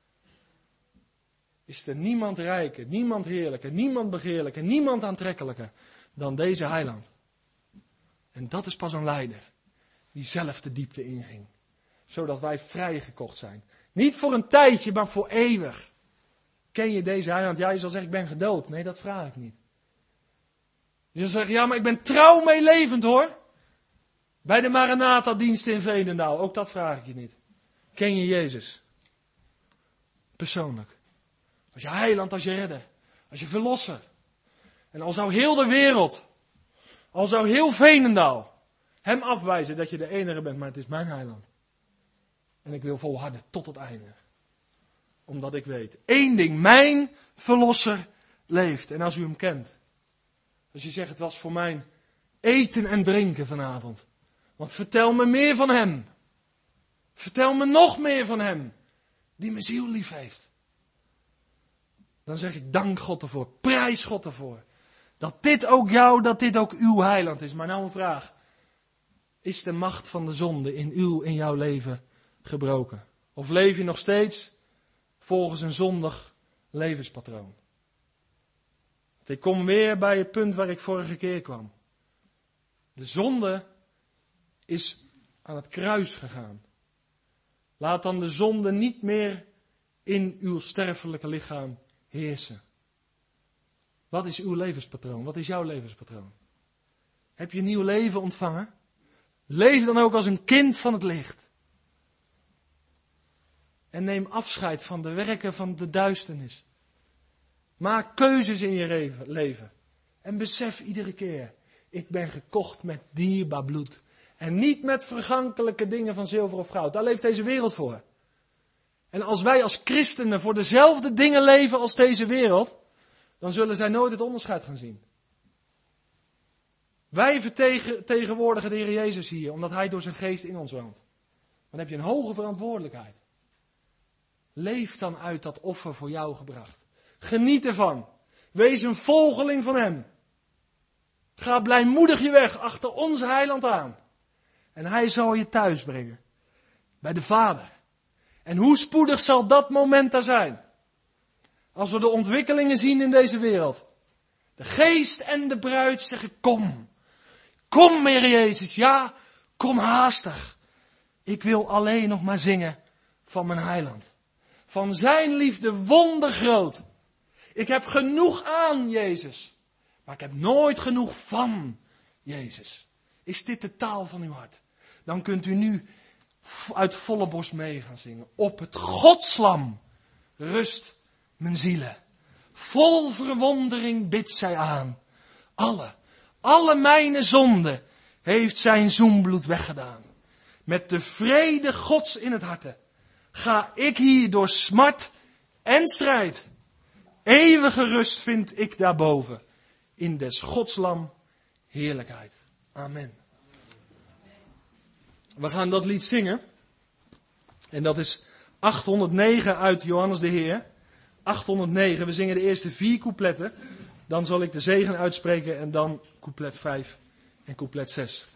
is er niemand rijker, niemand heerlijker, niemand begeerlijker, niemand aantrekkelijker dan deze heiland. En dat is pas een leider die zelf de diepte inging. Zodat wij vrijgekocht zijn. Niet voor een tijdje, maar voor eeuwig. Ken je deze heiland? Ja, je zal zeggen, ik ben gedood. Nee, dat vraag ik niet. Je zal zeggen, ja, maar ik ben trouw meelevend hoor. Bij de Maranatha-dienst in Veenendaal. Ook dat vraag ik je niet. Ken je Jezus? Persoonlijk. Als je heiland, als je redder. Als je verlosser. En al zou heel de wereld, al zou heel Veenendaal hem afwijzen dat je de enige bent, maar het is mijn heiland. En ik wil volharden tot het einde. Omdat ik weet, één ding, mijn verlosser leeft. En als u hem kent. Als je zegt, het was voor mijn eten en drinken vanavond. Want vertel me meer van hem. Vertel me nog meer van hem. Die mijn ziel lief heeft. Dan zeg ik, dank God ervoor. Prijs God ervoor. Dat dit ook jou, dat dit ook uw heiland is. Maar nou een vraag. Is de macht van de zonde in jouw leven gebroken? Of leef je nog steeds volgens een zondig levenspatroon? Ik kom weer bij het punt waar ik vorige keer kwam. De zonde is aan het kruis gegaan. Laat dan de zonde niet meer in uw sterfelijke lichaam heersen. Wat is uw levenspatroon? Wat is jouw levenspatroon? Heb je een nieuw leven ontvangen? Leef dan ook als een kind van het licht. En neem afscheid van de werken van de duisternis. Maak keuzes in je leven. En besef iedere keer, ik ben gekocht met dierbaar bloed. En niet met vergankelijke dingen van zilver of goud. Daar leeft deze wereld voor. En als wij als christenen voor dezelfde dingen leven als deze wereld, dan zullen zij nooit het onderscheid gaan zien. Wij vertegenwoordigen de Heer Jezus hier, omdat Hij door zijn geest in ons woont. Dan heb je een hoge verantwoordelijkheid. Leef dan uit dat offer voor jou gebracht. Geniet ervan. Wees een volgeling van Hem. Ga blijmoedig je weg achter onze heiland aan. En Hij zal je thuis brengen. Bij de Vader. En hoe spoedig zal dat moment daar zijn? Als we de ontwikkelingen zien in deze wereld. De geest en de bruid zeggen, kom. Kom, Heer Jezus. Ja, kom haastig. Ik wil alleen nog maar zingen van mijn heiland. Van zijn liefde wondergroot. Ik heb genoeg aan Jezus. Maar ik heb nooit genoeg van Jezus. Is dit de taal van uw hart? Dan kunt u nu uit volle borst mee gaan zingen. Op het Godslam rust mijn zielen. Vol verwondering bidt zij aan. Alle mijn zonden heeft zijn zoenbloed weggedaan. Met de vrede Gods in het harte ga ik hier door smart en strijd. Eeuwige rust vind ik daarboven. In des Godslam heerlijkheid. Amen. We gaan dat lied zingen. En dat is 809 uit Johannes de Heer. 809. We zingen de eerste 4 coupletten. Dan zal ik de zegen uitspreken en dan couplet 5 en couplet 6.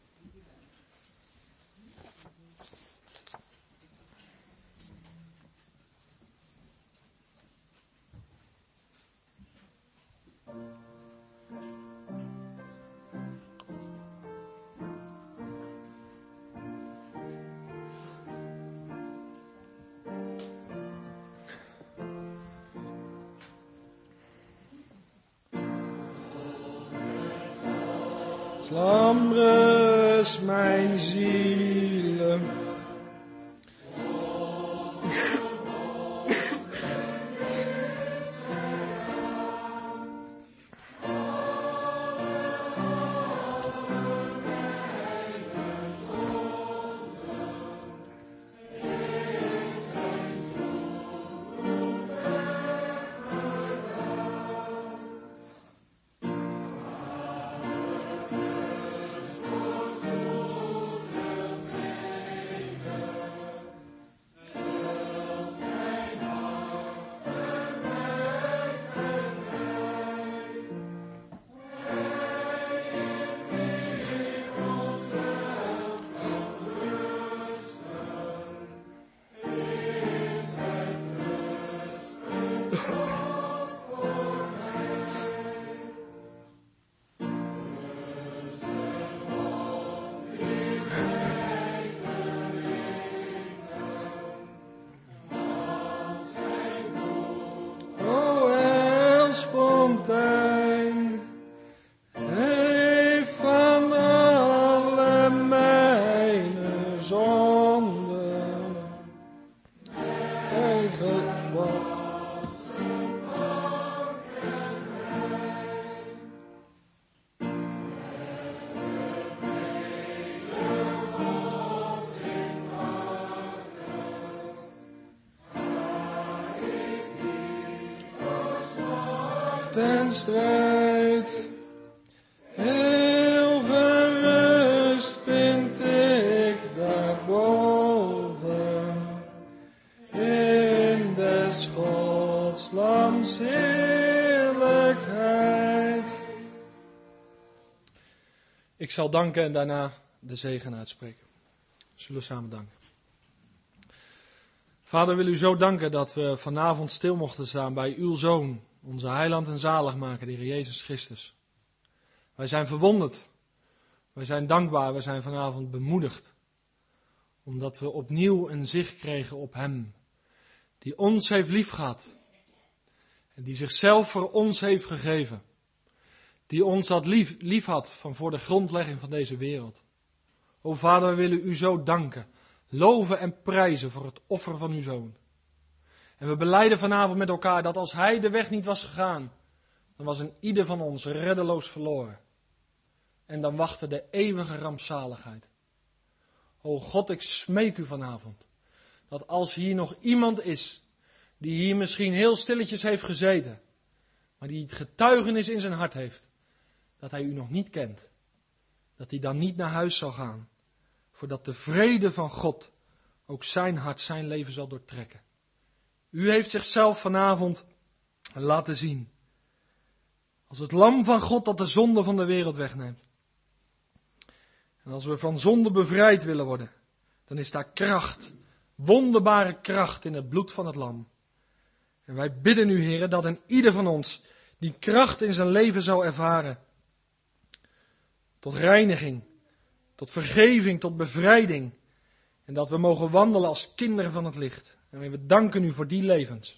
Slambres mijn ziele. Ten strijd, heel gerust vind ik daarboven, in des Gods lams heerlijkheid. Ik zal danken en daarna de zegen uitspreken. Zullen we samen danken. Vader, wil u zo danken dat we vanavond stil mochten staan bij uw Zoon, onze heiland en zaligmaker, de Heer Jezus Christus. Wij zijn verwonderd. Wij zijn dankbaar. Wij zijn vanavond bemoedigd. Omdat we opnieuw een zicht kregen op Hem. Die ons heeft liefgehad. En die zichzelf voor ons heeft gegeven. Die ons dat lief had van voor de grondlegging van deze wereld. O Vader, we willen u zo danken. Loven en prijzen voor het offer van uw Zoon. En we belijden vanavond met elkaar dat als Hij de weg niet was gegaan, dan was een ieder van ons reddeloos verloren. En dan wachtte de eeuwige rampzaligheid. O God, ik smeek u vanavond, dat als hier nog iemand is, die hier misschien heel stilletjes heeft gezeten, maar die het getuigenis in zijn hart heeft, dat hij u nog niet kent, dat hij dan niet naar huis zal gaan, voordat de vrede van God ook zijn hart, zijn leven zal doortrekken. U heeft zichzelf vanavond laten zien. Als het lam van God dat de zonde van de wereld wegneemt. En als we van zonde bevrijd willen worden, dan is daar kracht, wonderbare kracht in het bloed van het lam. En wij bidden u, Heere, dat een ieder van ons die kracht in zijn leven zou ervaren. Tot reiniging, tot vergeving, tot bevrijding. En dat we mogen wandelen als kinderen van het licht. En we danken u voor die levens.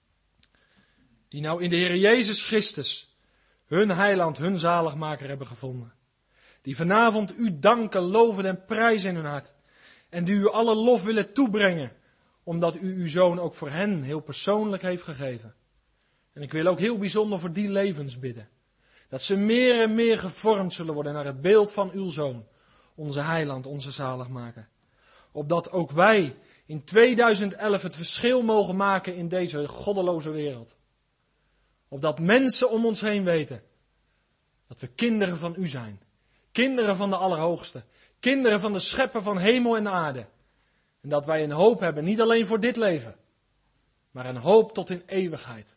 Die nou in de Heer Jezus Christus hun heiland, hun zaligmaker hebben gevonden. Die vanavond u danken, loven en prijzen in hun hart. En die u alle lof willen toebrengen. Omdat u uw Zoon ook voor hen heel persoonlijk heeft gegeven. En ik wil ook heel bijzonder voor die levens bidden. Dat ze meer en meer gevormd zullen worden naar het beeld van uw Zoon. Onze heiland, onze zaligmaker. Opdat ook wij in 2011 het verschil mogen maken in deze goddeloze wereld. Opdat mensen om ons heen weten dat we kinderen van u zijn. Kinderen van de Allerhoogste. Kinderen van de Schepper van hemel en aarde. En dat wij een hoop hebben, niet alleen voor dit leven. maar een hoop tot in eeuwigheid.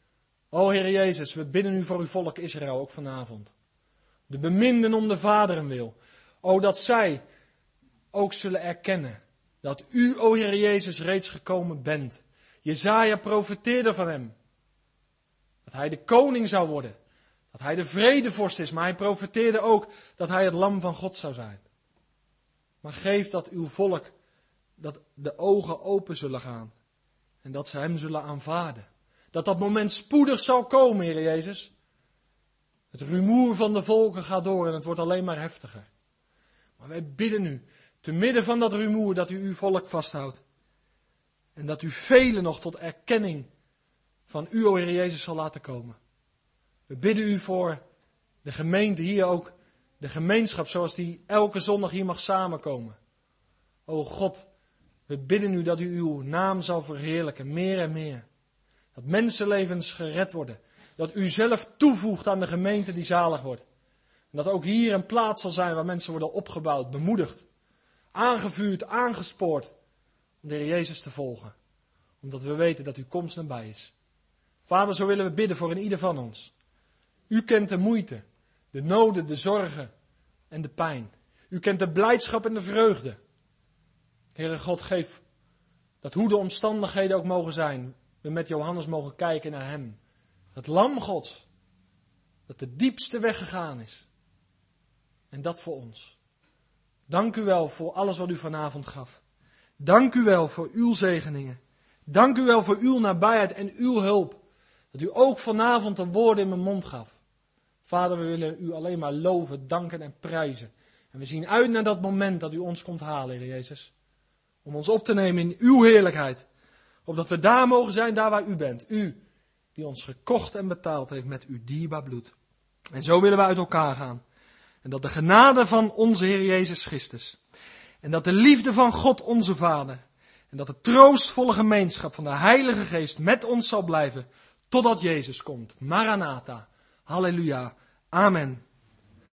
O Heer Jezus, we bidden u voor uw volk Israël, ook vanavond. De beminden om de vaderen wil. O, dat zij ook zullen erkennen dat u, o Heer Jezus, reeds gekomen bent. Jesaja profeteerde van hem. Dat hij de koning zou worden. Dat hij de vredevorst is, maar hij profeteerde ook dat hij het lam van God zou zijn. Maar geef dat uw volk, dat de ogen open zullen gaan. En dat ze hem zullen aanvaarden. Dat dat moment spoedig zal komen, Heer Jezus. Het rumoer van de volken gaat door en het wordt alleen maar heftiger. Maar wij bidden u, te midden van dat rumoer, dat u uw volk vasthoudt. En dat u velen nog tot erkenning van u, o Heer Jezus, zal laten komen. We bidden u voor de gemeente hier ook, de gemeenschap zoals die elke zondag hier mag samenkomen. O God, we bidden u dat u uw naam zal verheerlijken, meer en meer. Dat mensenlevens gered worden. Dat u zelf toevoegt aan de gemeente die zalig wordt. En dat ook hier een plaats zal zijn waar mensen worden opgebouwd, bemoedigd, aangevuurd, aangespoord om de Heer Jezus te volgen. Omdat we weten dat uw komst nabij is. Vader, zo willen we bidden voor een ieder van ons. U kent de moeite, de noden, de zorgen en de pijn. U kent de blijdschap en de vreugde. Heere God, geef dat hoe de omstandigheden ook mogen zijn, we met Johannes mogen kijken naar hem. Het lam Gods, dat de diepste weg gegaan is. En dat voor ons. Dank u wel voor alles wat u vanavond gaf. Dank u wel voor uw zegeningen. Dank u wel voor uw nabijheid en uw hulp. Dat u ook vanavond de woorden in mijn mond gaf. Vader, we willen u alleen maar loven, danken en prijzen. En we zien uit naar dat moment dat u ons komt halen, Heer Jezus. Om ons op te nemen in uw heerlijkheid. Opdat we daar mogen zijn, daar waar u bent. U, die ons gekocht en betaald heeft met uw dierbaar bloed. En zo willen we uit elkaar gaan. En dat de genade van onze Heer Jezus Christus. En dat de liefde van God onze Vader. En dat de troostvolle gemeenschap van de Heilige Geest met ons zal blijven. Totdat Jezus komt. Maranatha. Halleluja. Amen.